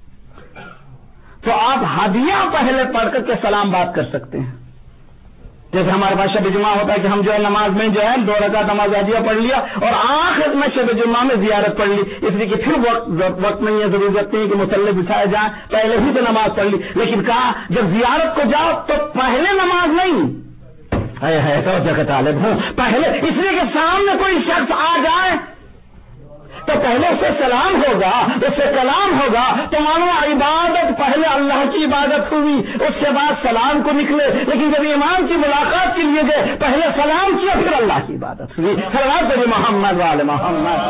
تو آپ ہدیہ پہلے پڑھ کر کے سلام بات کر سکتے ہیں. جیسے ہمارے پاس شب جمعہ ہوتا ہے کہ ہم جو ہے نماز میں جو ہے 2 رکعت نماز ہدیہ پڑھ لیا اور آخر میں شب جمعہ میں زیارت پڑھ لی, اس لیے کہ پھر وقت نہیں ہے, ضرورت نہیں کہ مصلی بچھائے جائیں, پہلے ہی تو نماز پڑھ لی. لیکن کہا جب زیارت کو جاؤ تو پہلے نماز نہیں ہے تو جگہ طالب ہوں پہلے, اس لیے کہ سامنے کوئی شخص آ جائے تو پہلے اس سے سلام ہوگا, اس سے کلام ہوگا, تو مانو عبادت پہلے اللہ کی عبادت ہوئی, اس کے بعد سلام کو نکلے. لیکن جب امام کی ملاقات کے لیے گئے پہلے سلام کیا پھر اللہ کی عبادت ہوئی. صلوات بر محمد وعلی محمد.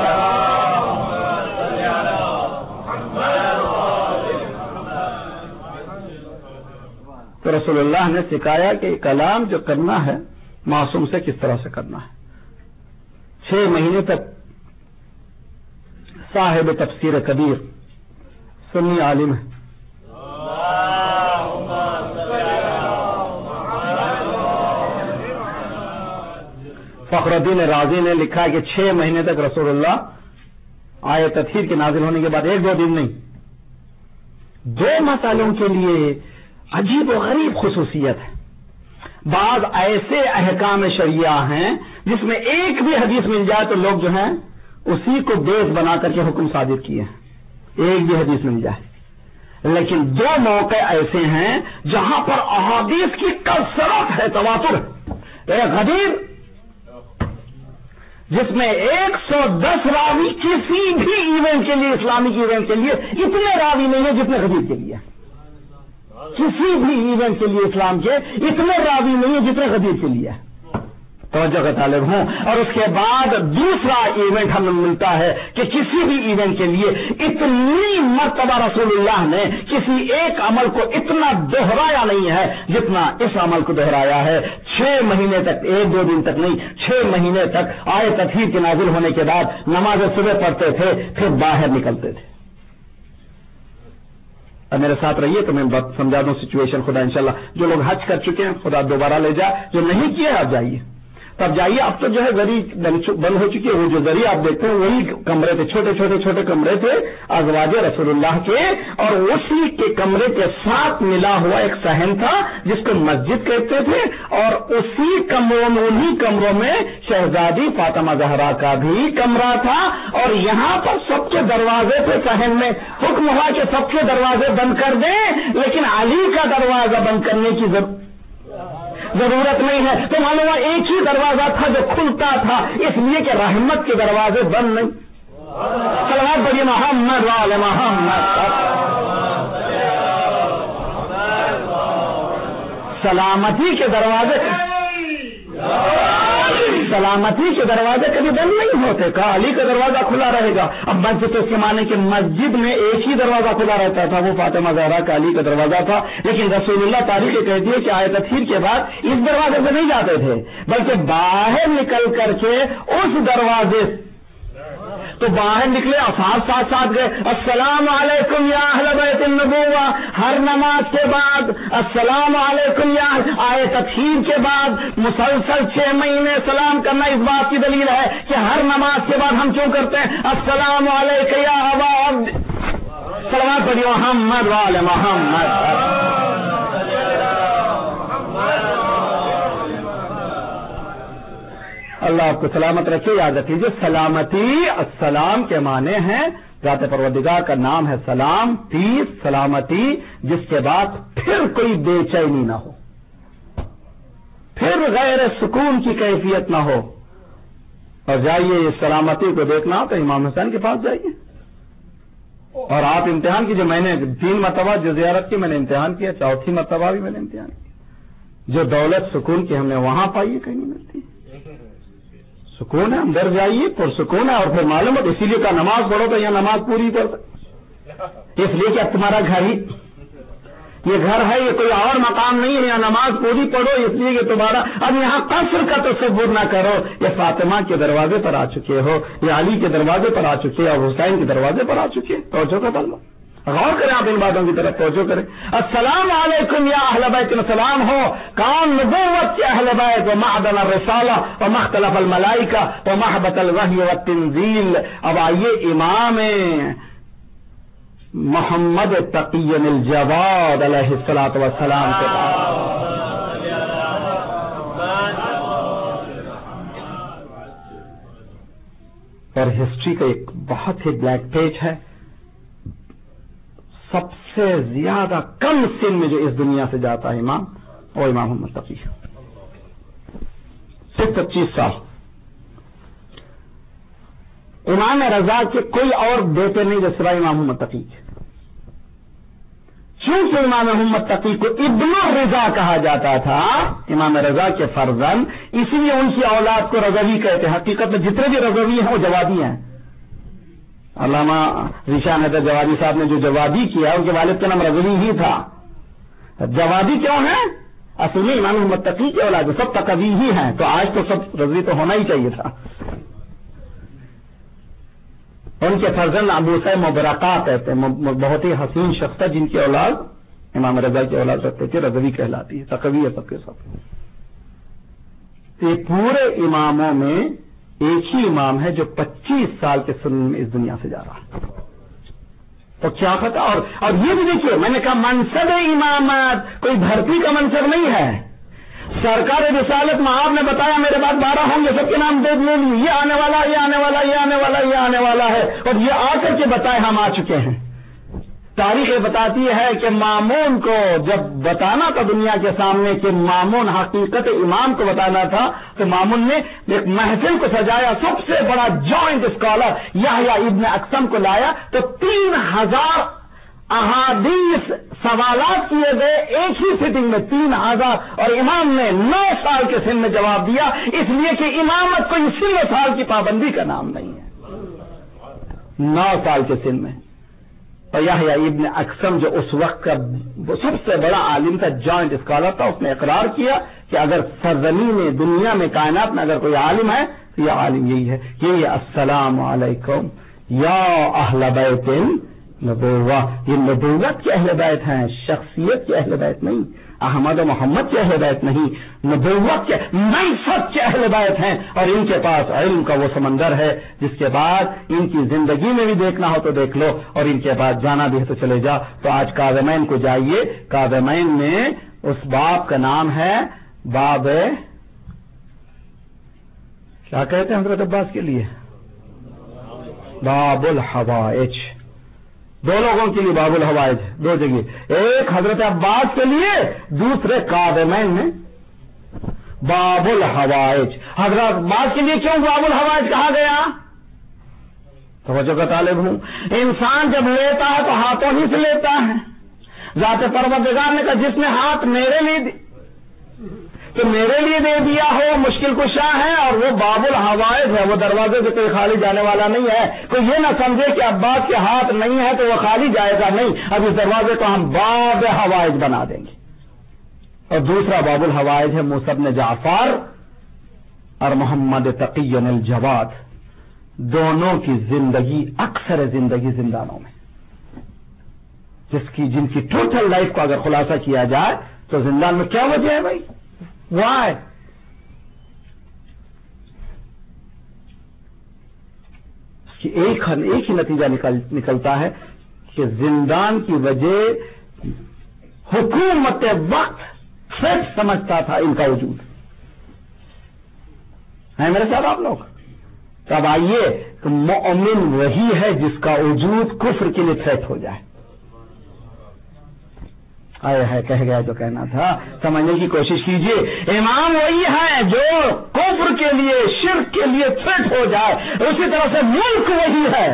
تو رسول اللہ نے سکھایا کہ کلام جو کرنا ہے معصوم سے کس طرح سے کرنا ہے. 6 مہینے تک صاحب تفسیر کبیر سنی عالم ہے, فخر الدین رازی نے لکھا کہ 6 مہینے تک رسول اللہ آیت تطہیر کے نازل ہونے کے بعد 1-2 دن نہیں, 2 مسائلوں کے لیے عجیب و غریب خصوصیت ہے. بعض ایسے احکام شریعہ ہیں جس میں ایک بھی حدیث مل جائے تو لوگ جو ہیں اسی کو بیس بنا کر کے حکم صادر کیے ہیں, ایک بھی حدیث مل جائے. لیکن 2 موقع ایسے ہیں جہاں پر احادیث کی کثرت ہے, تواتر ہے. ایک غدیر جس میں 110 راوی کسی بھی ایونٹ کے لیے, اسلامک ایونٹ کے لیے اتنے راوی نہیں ہیں جتنے غدیر کے لیے. کسی بھی ایونٹ کے لیے اسلام کے اتنے راوی نہیں ہیں جتنے غدیر کے لیے. توجہ کا طالب ہوں. اور اس کے بعد دوسرا ایونٹ ہمیں ملتا ہے کہ کسی بھی ایونٹ کے لیے اتنی مرتبہ رسول اللہ نے کسی ایک عمل کو اتنا دہرایا نہیں ہے جتنا اس عمل کو دہرایا ہے. 6 مہینے تک, 1-2 دن تک نہیں, 6 مہینے تک آیت تطہیر کے نازل ہونے کے بعد نماز صبح پڑھتے تھے, پھر باہر نکلتے تھے. اب میرے ساتھ رہیے تو میں سمجھا دوں سچویشن. خدا انشاءاللہ جو لوگ حج کر چکے ہیں خدا دوبارہ لے جائے, جو نہیں کیے آپ جائیے. تب جائیے. اب تو جو ہے زری بند ہو چکی ہے. وہ جو زری آپ دیکھتے ہیں وہی کمرے تھے, چھوٹے کمرے تھے ازواج رسول اللہ کے, اور اسی کے کمرے کے ساتھ ملا ہوا ایک صحن تھا جس کو مسجد کہتے تھے, اور اسی کمروں میں, انہی کمروں میں شہزادی فاطمہ زہرا کا بھی کمرہ تھا. اور یہاں پر سب کے دروازے تھے صحن میں. حکم ہوا کہ سب کے دروازے بند کر دیں, لیکن علی کا دروازہ بند کرنے کی ضرورت نہیں ہے. تو معلوم ایک ہی دروازہ تھا جو کھلتا تھا, اس لیے کہ رحمت کے دروازے بند نہیں. صلوات بر محمد وعلی محمد. سلامتی کے دروازے کبھی بند نہیں ہوتے. کہا علی کا دروازہ کھلا رہے گا. اب مسجد اس کے معنی کہ مسجد میں ایک ہی دروازہ کھلا رہتا تھا, وہ فاطمہ زہرا کا علی کا دروازہ تھا. لیکن رسول اللہ تاریخ کہتی ہے کہ آیت تطہیر کے بعد اس دروازے سے نہیں جاتے تھے, بلکہ باہر نکل کر کے اس دروازے تو باہر نکلے افراد ساتھ ساتھ گئے، السلام علیکم یا اہل بیت النبوہ، ہر نماز کے بعد السلام علیکم یا آئے تطہیر کے بعد مسلسل 6 مہینے سلام کرنا اس بات کی دلیل ہے کہ ہر نماز کے بعد ہم کیوں کرتے ہیں السلام علیکم یا ابا عبد، صلوات پڑھیے محمد وعلی محمد۔ اللہ آپ کو سلامت رکھے، یاد رکھیے سلامتی السلام کے معنی ہیں، ذات پروردگار کا نام ہے سلام، پیس، سلامتی، جس کے بعد پھر کوئی بے چینی نہ ہو، پھر غیر سکون کی کیفیت نہ ہو۔ اور جائیے اس سلامتی کو دیکھنا تو امام حسین کے پاس جائیے، اور آپ امتحان کیجیے، میں نے 3 مرتبہ جو زیارت کی میں نے امتحان کیا، 4تھی مرتبہ بھی میں نے امتحان کیا، جو دولت سکون کی ہم نے وہاں پائی ہے کہیں نہیں ملتی۔ سکون ہے، اندر جائیے پرسکون ہے، اور پھر معلوم ہے اسی لیے کہ نماز پڑھو تو یہاں نماز پوری پڑھ سکتے، اس لیے کہ اب تمہارا گھر ہی یہ گھر ہے، یہ کوئی اور مقام نہیں ہے، یہاں نماز پوری پڑھو اس لیے کہ تمہارا اب یہاں قصر کا تصور نہ کرو، یہ فاطمہ کے دروازے پر آ چکے ہو، یہ علی کے دروازے پر آ چکے اور حسین کے دروازے پر آ چکے، توجہ کا تعلق غور کریں، آپ ان باتوں کی طرف توجہ کریں۔ السلام علیکم یا اہل بیت، سلام ہو کام نبوت کے اہل بیت، و معدن الرسالہ و مختلف الملائکہ و محبت الوحی والتنزیل۔ اب آئیے امام محمد تقی الجواد علیہ الصلوۃ والسلام کے بعد اور ہسٹری کا ایک بہت ہی بلیک پیج ہے، سب سے زیادہ کم سن میں جو اس دنیا سے جاتا ہے امام، اور امام محمد تقی، صرف 25 سال۔ امام رضا کے کوئی اور بیٹے نہیں جو سوائے امام محمد تقی کے، چونکہ امام محمد تقی کو ابن الرضا کہا جاتا تھا، امام رضا کے فرزند، اسی لیے ان کی اولاد کو رضوی کہتے ہیں۔ حقیقت میں جتنے بھی رضوی ہیں وہ جوادی ہیں۔ علامہ ذیشان حیدر جوادی صاحب نے جو جوادی کیا ان کے والد کا نام رضوی ہی تھا۔ جوادی کیوں ہے؟ اصل میں امام محمد تقی کے اولاد سب تقوی ہی ہیں، تو آج تو سب رضوی تو ہونا ہی چاہیے تھا۔ ان کے فرزند ابو سعید مبرقہ کہتے ہیں، بہت ہی حسین شخص ہے جن کی اولاد امام رضا کی اولاد رکھتے تھے، رضوی کہلاتی ہے، تقوی ہے سب کے سب۔ یہ پورے اماموں میں ایک ہی امام ہے جو 25 سال کے سن میں اس دنیا سے جا رہا ہے، تو کیا پتا۔ اور یہ بھی دیکھیے، میں نے کہا منصب امامت کوئی بھرتی کا منصب نہیں ہے۔ سرکار رسالت میں آپ نے بتایا میرے بعد 12 ہوں گے، سب کے نام دے دیں، یہ آنے والا، یہ آنے والا، یہ آنے والا، یہ آنے والا ہے، اور یہ آ کر کے بتائے ہم آ چکے ہیں۔ تاریخ بتاتی ہے کہ مامون کو جب بتانا تھا دنیا کے سامنے کہ مامون حقیقت امام کو بتانا تھا، تو مامون نے ایک محفل کو سجایا، سب سے بڑا جوائنٹ اسکالر یحییٰ ابن اقسم کو لایا، تو 3000 احادیث سوالات کیے گئے ایک ہی سٹنگ میں 3000، اور امام نے 9 سال کے سن میں جواب دیا، اس لیے کہ امامت کوئی سن و سال کی پابندی کا نام نہیں ہے۔ 9 سال کے سن میں، اور یحییٰ ابن اقسم جو اس وقت کا سب سے بڑا عالم تھا، جوائنٹ اسکالر تھا، اس نے اقرار کیا کہ اگر سرزمین دنیا میں کائنات میں اگر کوئی عالم ہے تو یہ عالم یہی ہے، یہ السلام علیکم یا اہل بیت نبوہ، یہ نبوت کے اہل بیت ہیں، شخصیت کے اہل بیت نہیں، احمد و محمد کے اہل بیت نہیں، نبوت کے معرفت کے اہل بیت ہیں، اور ان کے پاس علم کا وہ سمندر ہے جس کے بعد ان کی زندگی میں بھی دیکھنا ہو تو دیکھ لو، اور ان کے بعد جانا بھی ہے تو چلے جا۔ تو آج کاظمین کو جائیے، کاظمین میں اس باب کا نام ہے باب، کیا کہتے ہیں حضرت عباس کے لیے؟ باب الحوائج۔ 2 لوگوں کے لیے باب الحوائج، 2 جگہ، ایک حضرت عباس کے لیے، دوسرے کاظمین میں باب الحوائج۔ حضرت عباس کے لیے کیوں باب الحوائج کہا گیا؟ توجہ کا طالب ہوں، انسان جب لیتا ہے تو ہاتھوں ہی سے لیتا ہے۔ ذات پروردگار نے کہا جس نے ہاتھ میرے لیے تو میرے لیے دے دیا ہو مشکل کشا ہے، اور وہ باب الحوائج ہے، وہ دروازے سے کوئی خالی جانے والا نہیں ہے۔ کوئی یہ نہ سمجھے کہ عباس کے ہاتھ نہیں ہے تو وہ خالی جائے گا، نہیں، اب اس دروازے کو ہم باب حوائج بنا دیں گے۔ اور دوسرا باب الحوائج ہے موسیٰ بن جعفر اور محمد تقی الجواد، دونوں کی زندگی اکثر زندگی زندانوں میں، جن کی ٹوٹل لائف کو اگر خلاصہ کیا جائے تو زندان میں کیا وجہ ہے بھائی؟ وائی؟ اس کی ایک ہی نتیجہ نکلتا ہے کہ زندان کی وجہ حکومت وقت صرف سمجھتا تھا ان کا وجود ہے میرے ساتھ آپ لوگ. تب آئیے کہ مومن وہی ہے جس کا وجود کفر کے لیے تھریٹ ہو جائے. آئے ہے کہہ گیا جو کہنا تھا، سمجھنے کی کوشش کیجئے. امام وہی ہے جو کفر کے لیے شرک کے لیے تھریٹ ہو جائے. اسی طرح سے ملک وہی ہے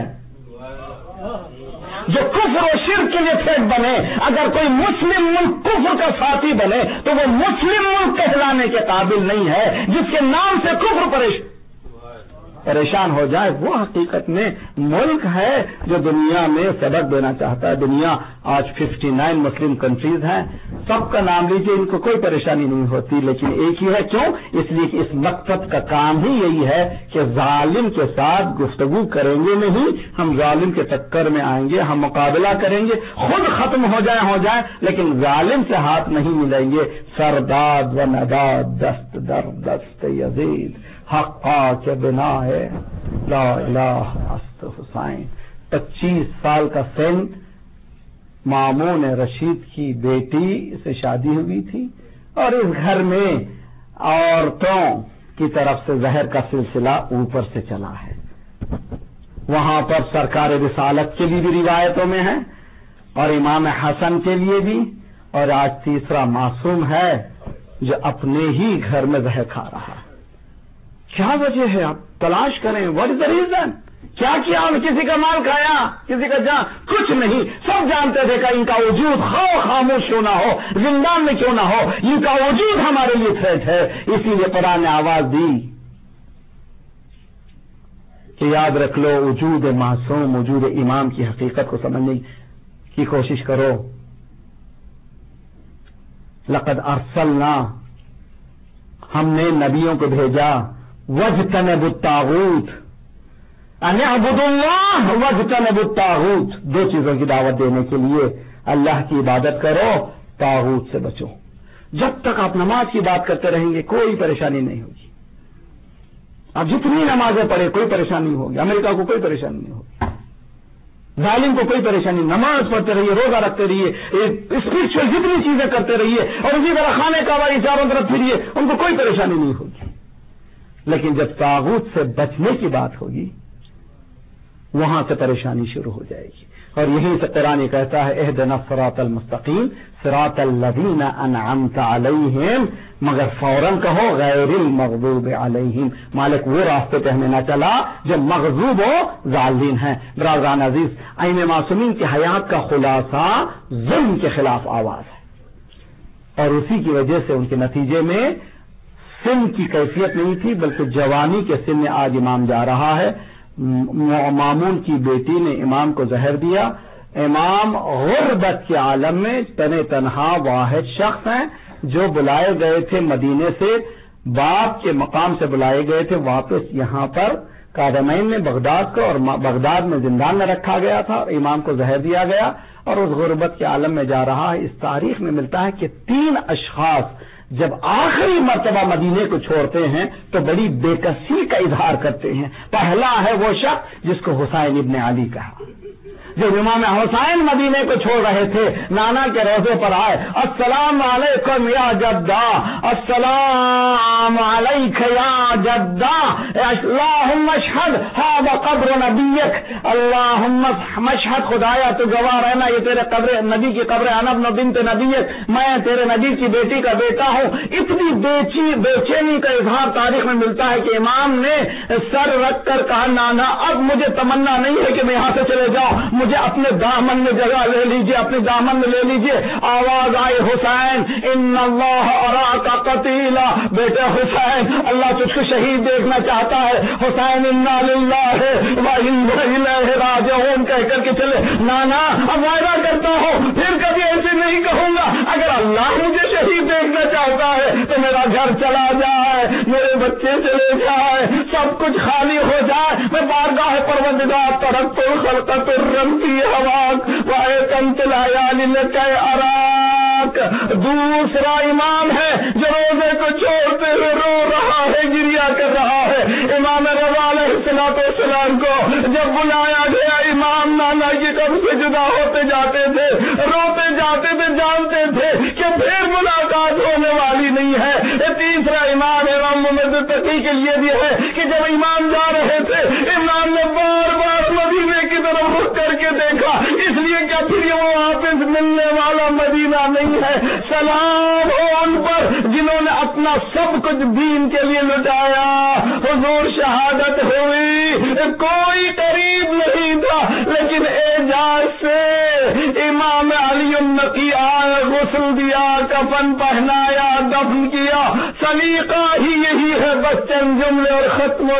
جو کفر و شرک کے لیے تھریٹ بنے. اگر کوئی مسلم ملک کفر کا ساتھی بنے تو وہ مسلم ملک کہلانے کے قابل نہیں ہے. جس کے نام سے کفر پریشان ہو جائے وہ حقیقت میں ملک ہے جو دنیا میں سبق دینا چاہتا ہے. دنیا آج 59 مسلم کنٹریز ہیں، سب کا نام لیجئے، ان کو کوئی پریشانی نہیں ہوتی، لیکن ایک ہی ہے. کیوں؟ اس لیے کہ اس مقصد کا کام ہی یہی ہے کہ ظالم کے ساتھ گفتگو کریں گے نہیں، ہم ظالم کے چکر میں آئیں گے، ہم مقابلہ کریں گے، خود ختم ہو جائے لیکن ظالم سے ہاتھ نہیں ملیں گے. سرداد و نداد دست در دست یزید حقا کے بنا ہے لا الہ است حسین. 25 سال کا سن مامون رشید کی بیٹی سے شادی ہوئی تھی اور اس گھر میں عورتوں کی طرف سے زہر کا سلسلہ اوپر سے چلا ہے. وہاں پر سرکار رسالت کے لیے بھی روایتوں میں ہے اور امام حسن کے لیے بھی، اور آج تیسرا معصوم ہے جو اپنے ہی گھر میں زہر کھا رہا ہے. کیا وجہ ہے؟ آپ تلاش کریں. What is the reason? کیا کسی کا مال کھایا، کسی کا جان؟ کچھ نہیں. سب جانتے تھے کہ ان کا وجود خاموش کیوں نہ ہو، زندان میں کیوں نہ ہو، ان کا وجود ہمارے لیے تھریٹ ہے. اسی لیے قرآن نے آواز دی کہ یاد رکھ لو وجود معصوم، وجود امام کی حقیقت کو سمجھنے کی کوشش کرو. لقد ارسلنا، ہم نے نبیوں کو بھیجا، وَاجْتَنِبُوا الطَّاغُوتَ أَنِ اعْبُدُوا اللَّهَ وَاجْتَنِبُوا الطَّاغُوتَ. 2 چیزوں کی دعوت دینے کے لیے، اللہ کی عبادت کرو، طاغوت سے بچو. جب تک آپ نماز کی بات کرتے رہیں گے کوئی پریشانی نہیں ہوگی. آپ جتنی نمازیں پڑھیں کوئی پریشانی نہیں ہوگی. امریکہ کو کوئی پریشانی نہیں ہوگی، ظالم کو کوئی پریشانی. نماز پڑھتے رہیے، روزہ رکھتے رہیے، اسپرچل جتنی چیزیں کرتے رہیے، اور اسی طرح خانے کعبہ چاروں طرف پھریے، ان کو کوئی پریشانی نہیں ہوگی. لیکن جب طاغوت سے بچنے کی بات ہوگی وہاں سے پریشانی شروع ہو جائے گی. اور یہیں سے قرآن کہتا ہے اہدنا الصراط المستقیم صراط الذین انعمت علیہم، مگر فوراً کہو غیر المغضوب علیہم. مالک وہ راستے پہ ہمیں نہ چلا جو مغضوب و ظالمین ہیں. برادران عزیز، ائمہ معصومین کی حیات کا خلاصہ ظلم کے خلاف آواز ہے، اور اسی کی وجہ سے ان کے نتیجے میں سن کی کیفیت نہیں تھی بلکہ جوانی کے سن میں آج امام جا رہا ہے. مامون کی بیٹی نے امام کو زہر دیا. امام غربت کے عالم میں تنہا واحد شخص ہیں جو بلائے گئے تھے مدینے سے، باپ کے مقام سے بلائے گئے تھے واپس یہاں پر کاظمین میں بغداد کو، اور بغداد میں زندان میں رکھا گیا تھا، امام کو زہر دیا گیا اور اس غربت کے عالم میں جا رہا ہے. اس تاریخ میں ملتا ہے کہ 3 اشخاص جب آخری مرتبہ مدینے کو چھوڑتے ہیں تو بڑی بے کسی کا اظہار کرتے ہیں. پہلا ہے وہ شخص جس کو حسین ابن علی کہا. جب امام حسین مدینے کو چھوڑ رہے تھے، نانا کے روضے پر آئے، السلام علیکم یا جدہ، السلام علیک یا جدہ، اللہم اشہد ھذا قبر نبیک، اللہم اشہد، خدایا تو گواہ رہنا یہ تیرے قبر نبی کی قبر، انا ابن بنت نبیک، میں تیرے نبی کی بیٹی کا بیٹا ہوں. اتنی بے چینی کا اظہار تاریخ میں ملتا ہے کہ امام نے سر رکھ کر کہا نانا اب مجھے تمنا نہیں ہے کہ میں یہاں سے چلے جاؤں، مجھے اپنے دامن میں جگہ لے لیجیے، اپنے دامن میں لے لیجیے. آواز آئی حسین ان اللہ اراک قتیلا، بیٹے حسین اللہ تجھ کو شہید دیکھنا چاہتا ہے. حسین انا للہ و इन्ना इलैहि राजिऊन कह करके चले। नाना अब वायदा करता हूँ फिर कभी ऐसे नहीं कहूंगा। अगर अल्लाह मुझे शहीद देखना चाहता है तो मेरा घर चला जाए, मेरे बच्चे चले जाए, सब कुछ खाली हो जाए, मैं बारगाह परवरदिगार तरक्तुल खल्क़ रमती हवाक वाए कंतुल हयाली लकै अराक। दूसरा इमाम है जो रोजे को छोड़ते हुए रो रहा है, गिरिया कर रहा है। इमाम रज़ा अलैहिस्सलाम को जब बुलाया गया, इमाम नाना की कब से जुदा होते जाते थे, रोते जाते थे, जानते थे कि फिर मुलाकात होने वाली नहीं है। तीसरा इमाम तकी के लिए भी है कि जब इमाम जा रहे थे, इमाम ने बार बार मदीने की तरफ रुख करके देखा, इसलिए क्या फिर वो वापस मिलने वाला मदीना नहीं है। सलाम हो उन पर जिन्होंने अपना सब कुछ दीन के लिए लुटाया। हुजूर शहादत हुई, कोई करीब नहीं था, लेकिन एजाज से इमाम अली नकी आए, गुस्ल दिया, कफन पहनाया, दफन किया। सलीका ही यही है, बस चंद जुमले और खत्म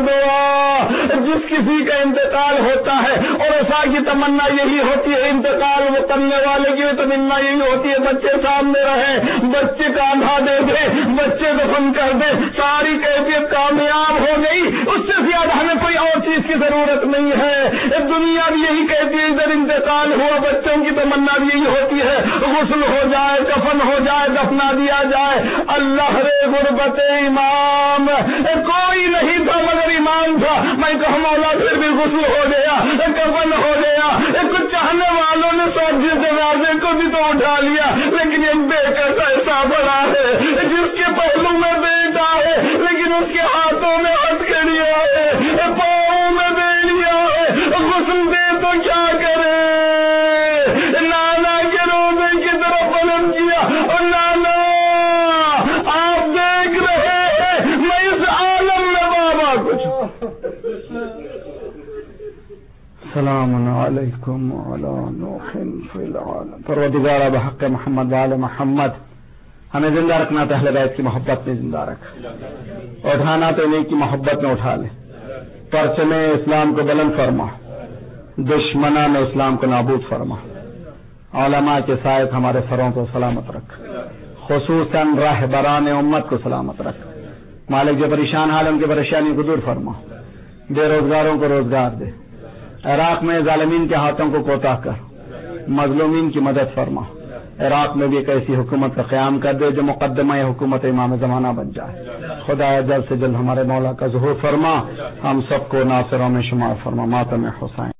दुआ। जिस किसी का इंतकाल होता है और ऐसा की तमन्ना यही होती है, इंतकाल वो करने वाले की तमन्ना यही होती है, बच्चे सामने रहे, बच्चे कांधा दे दे, बच्चे दफन कर दे, सारी कैफियत कामयाब हो गई। उससे ज्यादा हमें कोई और चीज की जरूरत नहीं है। दुनिया भी यही कहती है, इधर इंतकाल हुआ, बच्चों की तमन्ना भी यही होती है, गुस्ल हो जाए, कफन हो जाए, दफना दिया जाए। अल्लाह रे गुरबत इमाम, कोई नहीं था मगर इमाम था। मैं कहूँ मौला फिर भी गुस्ल हो गया, कफन हो गया, कुछ चाहने वालों ने सब जनाजे को भी तो उठा लिया, लेकिन एक बेकस ऐसा बड़ा है जिसके पहलू में बेटा है, लेकिन उसके हाथों में हथकड़ियां है, पाँव में बेड़ियां है, गुस्ल दे तो क्या करे। नाना के रोजे की तरफ पलट किया, और नाना आप देख रहे हैं मैं इस आलम में बाबा कुछ। सलामुन अलैकुम अला नूहिन फिल आलम। परवरदिगार बहक़ मोहम्मद वाले मोहम्मद, हमें जिंदा रखना तो अहले बैत की मोहब्बत में जिंदा रख, उठाना तो इन्हीं की मोहब्बत में उठा ले। परचमे इस्लाम को बुलंद फरमा, दुश्मना में इस्लाम को नाबूद फरमा। उलमा के सायत हमारे सरों को सलामत रख, खुसूसन रहबरान उम्मत को सलामत रख। मालिक जो परेशान हाल उनकी परेशानी को दूर फरमा, बेरोजगारों को रोजगार दे। इराक में जालिमीन के हाथों को कोताह कर, मजलूमीन की मदद फरमा। इराक में भी एक ऐसी हुकूमत का क़याम कर दे जो मुक़द्दमा हुकूमत इमाम ज़माना बन जाए। खुदा जल्द से जल्द हमारे मौला का ज़ुहूर फरमा, हम सबको नासिरों में शुमार फरमा। मातम हुसैन।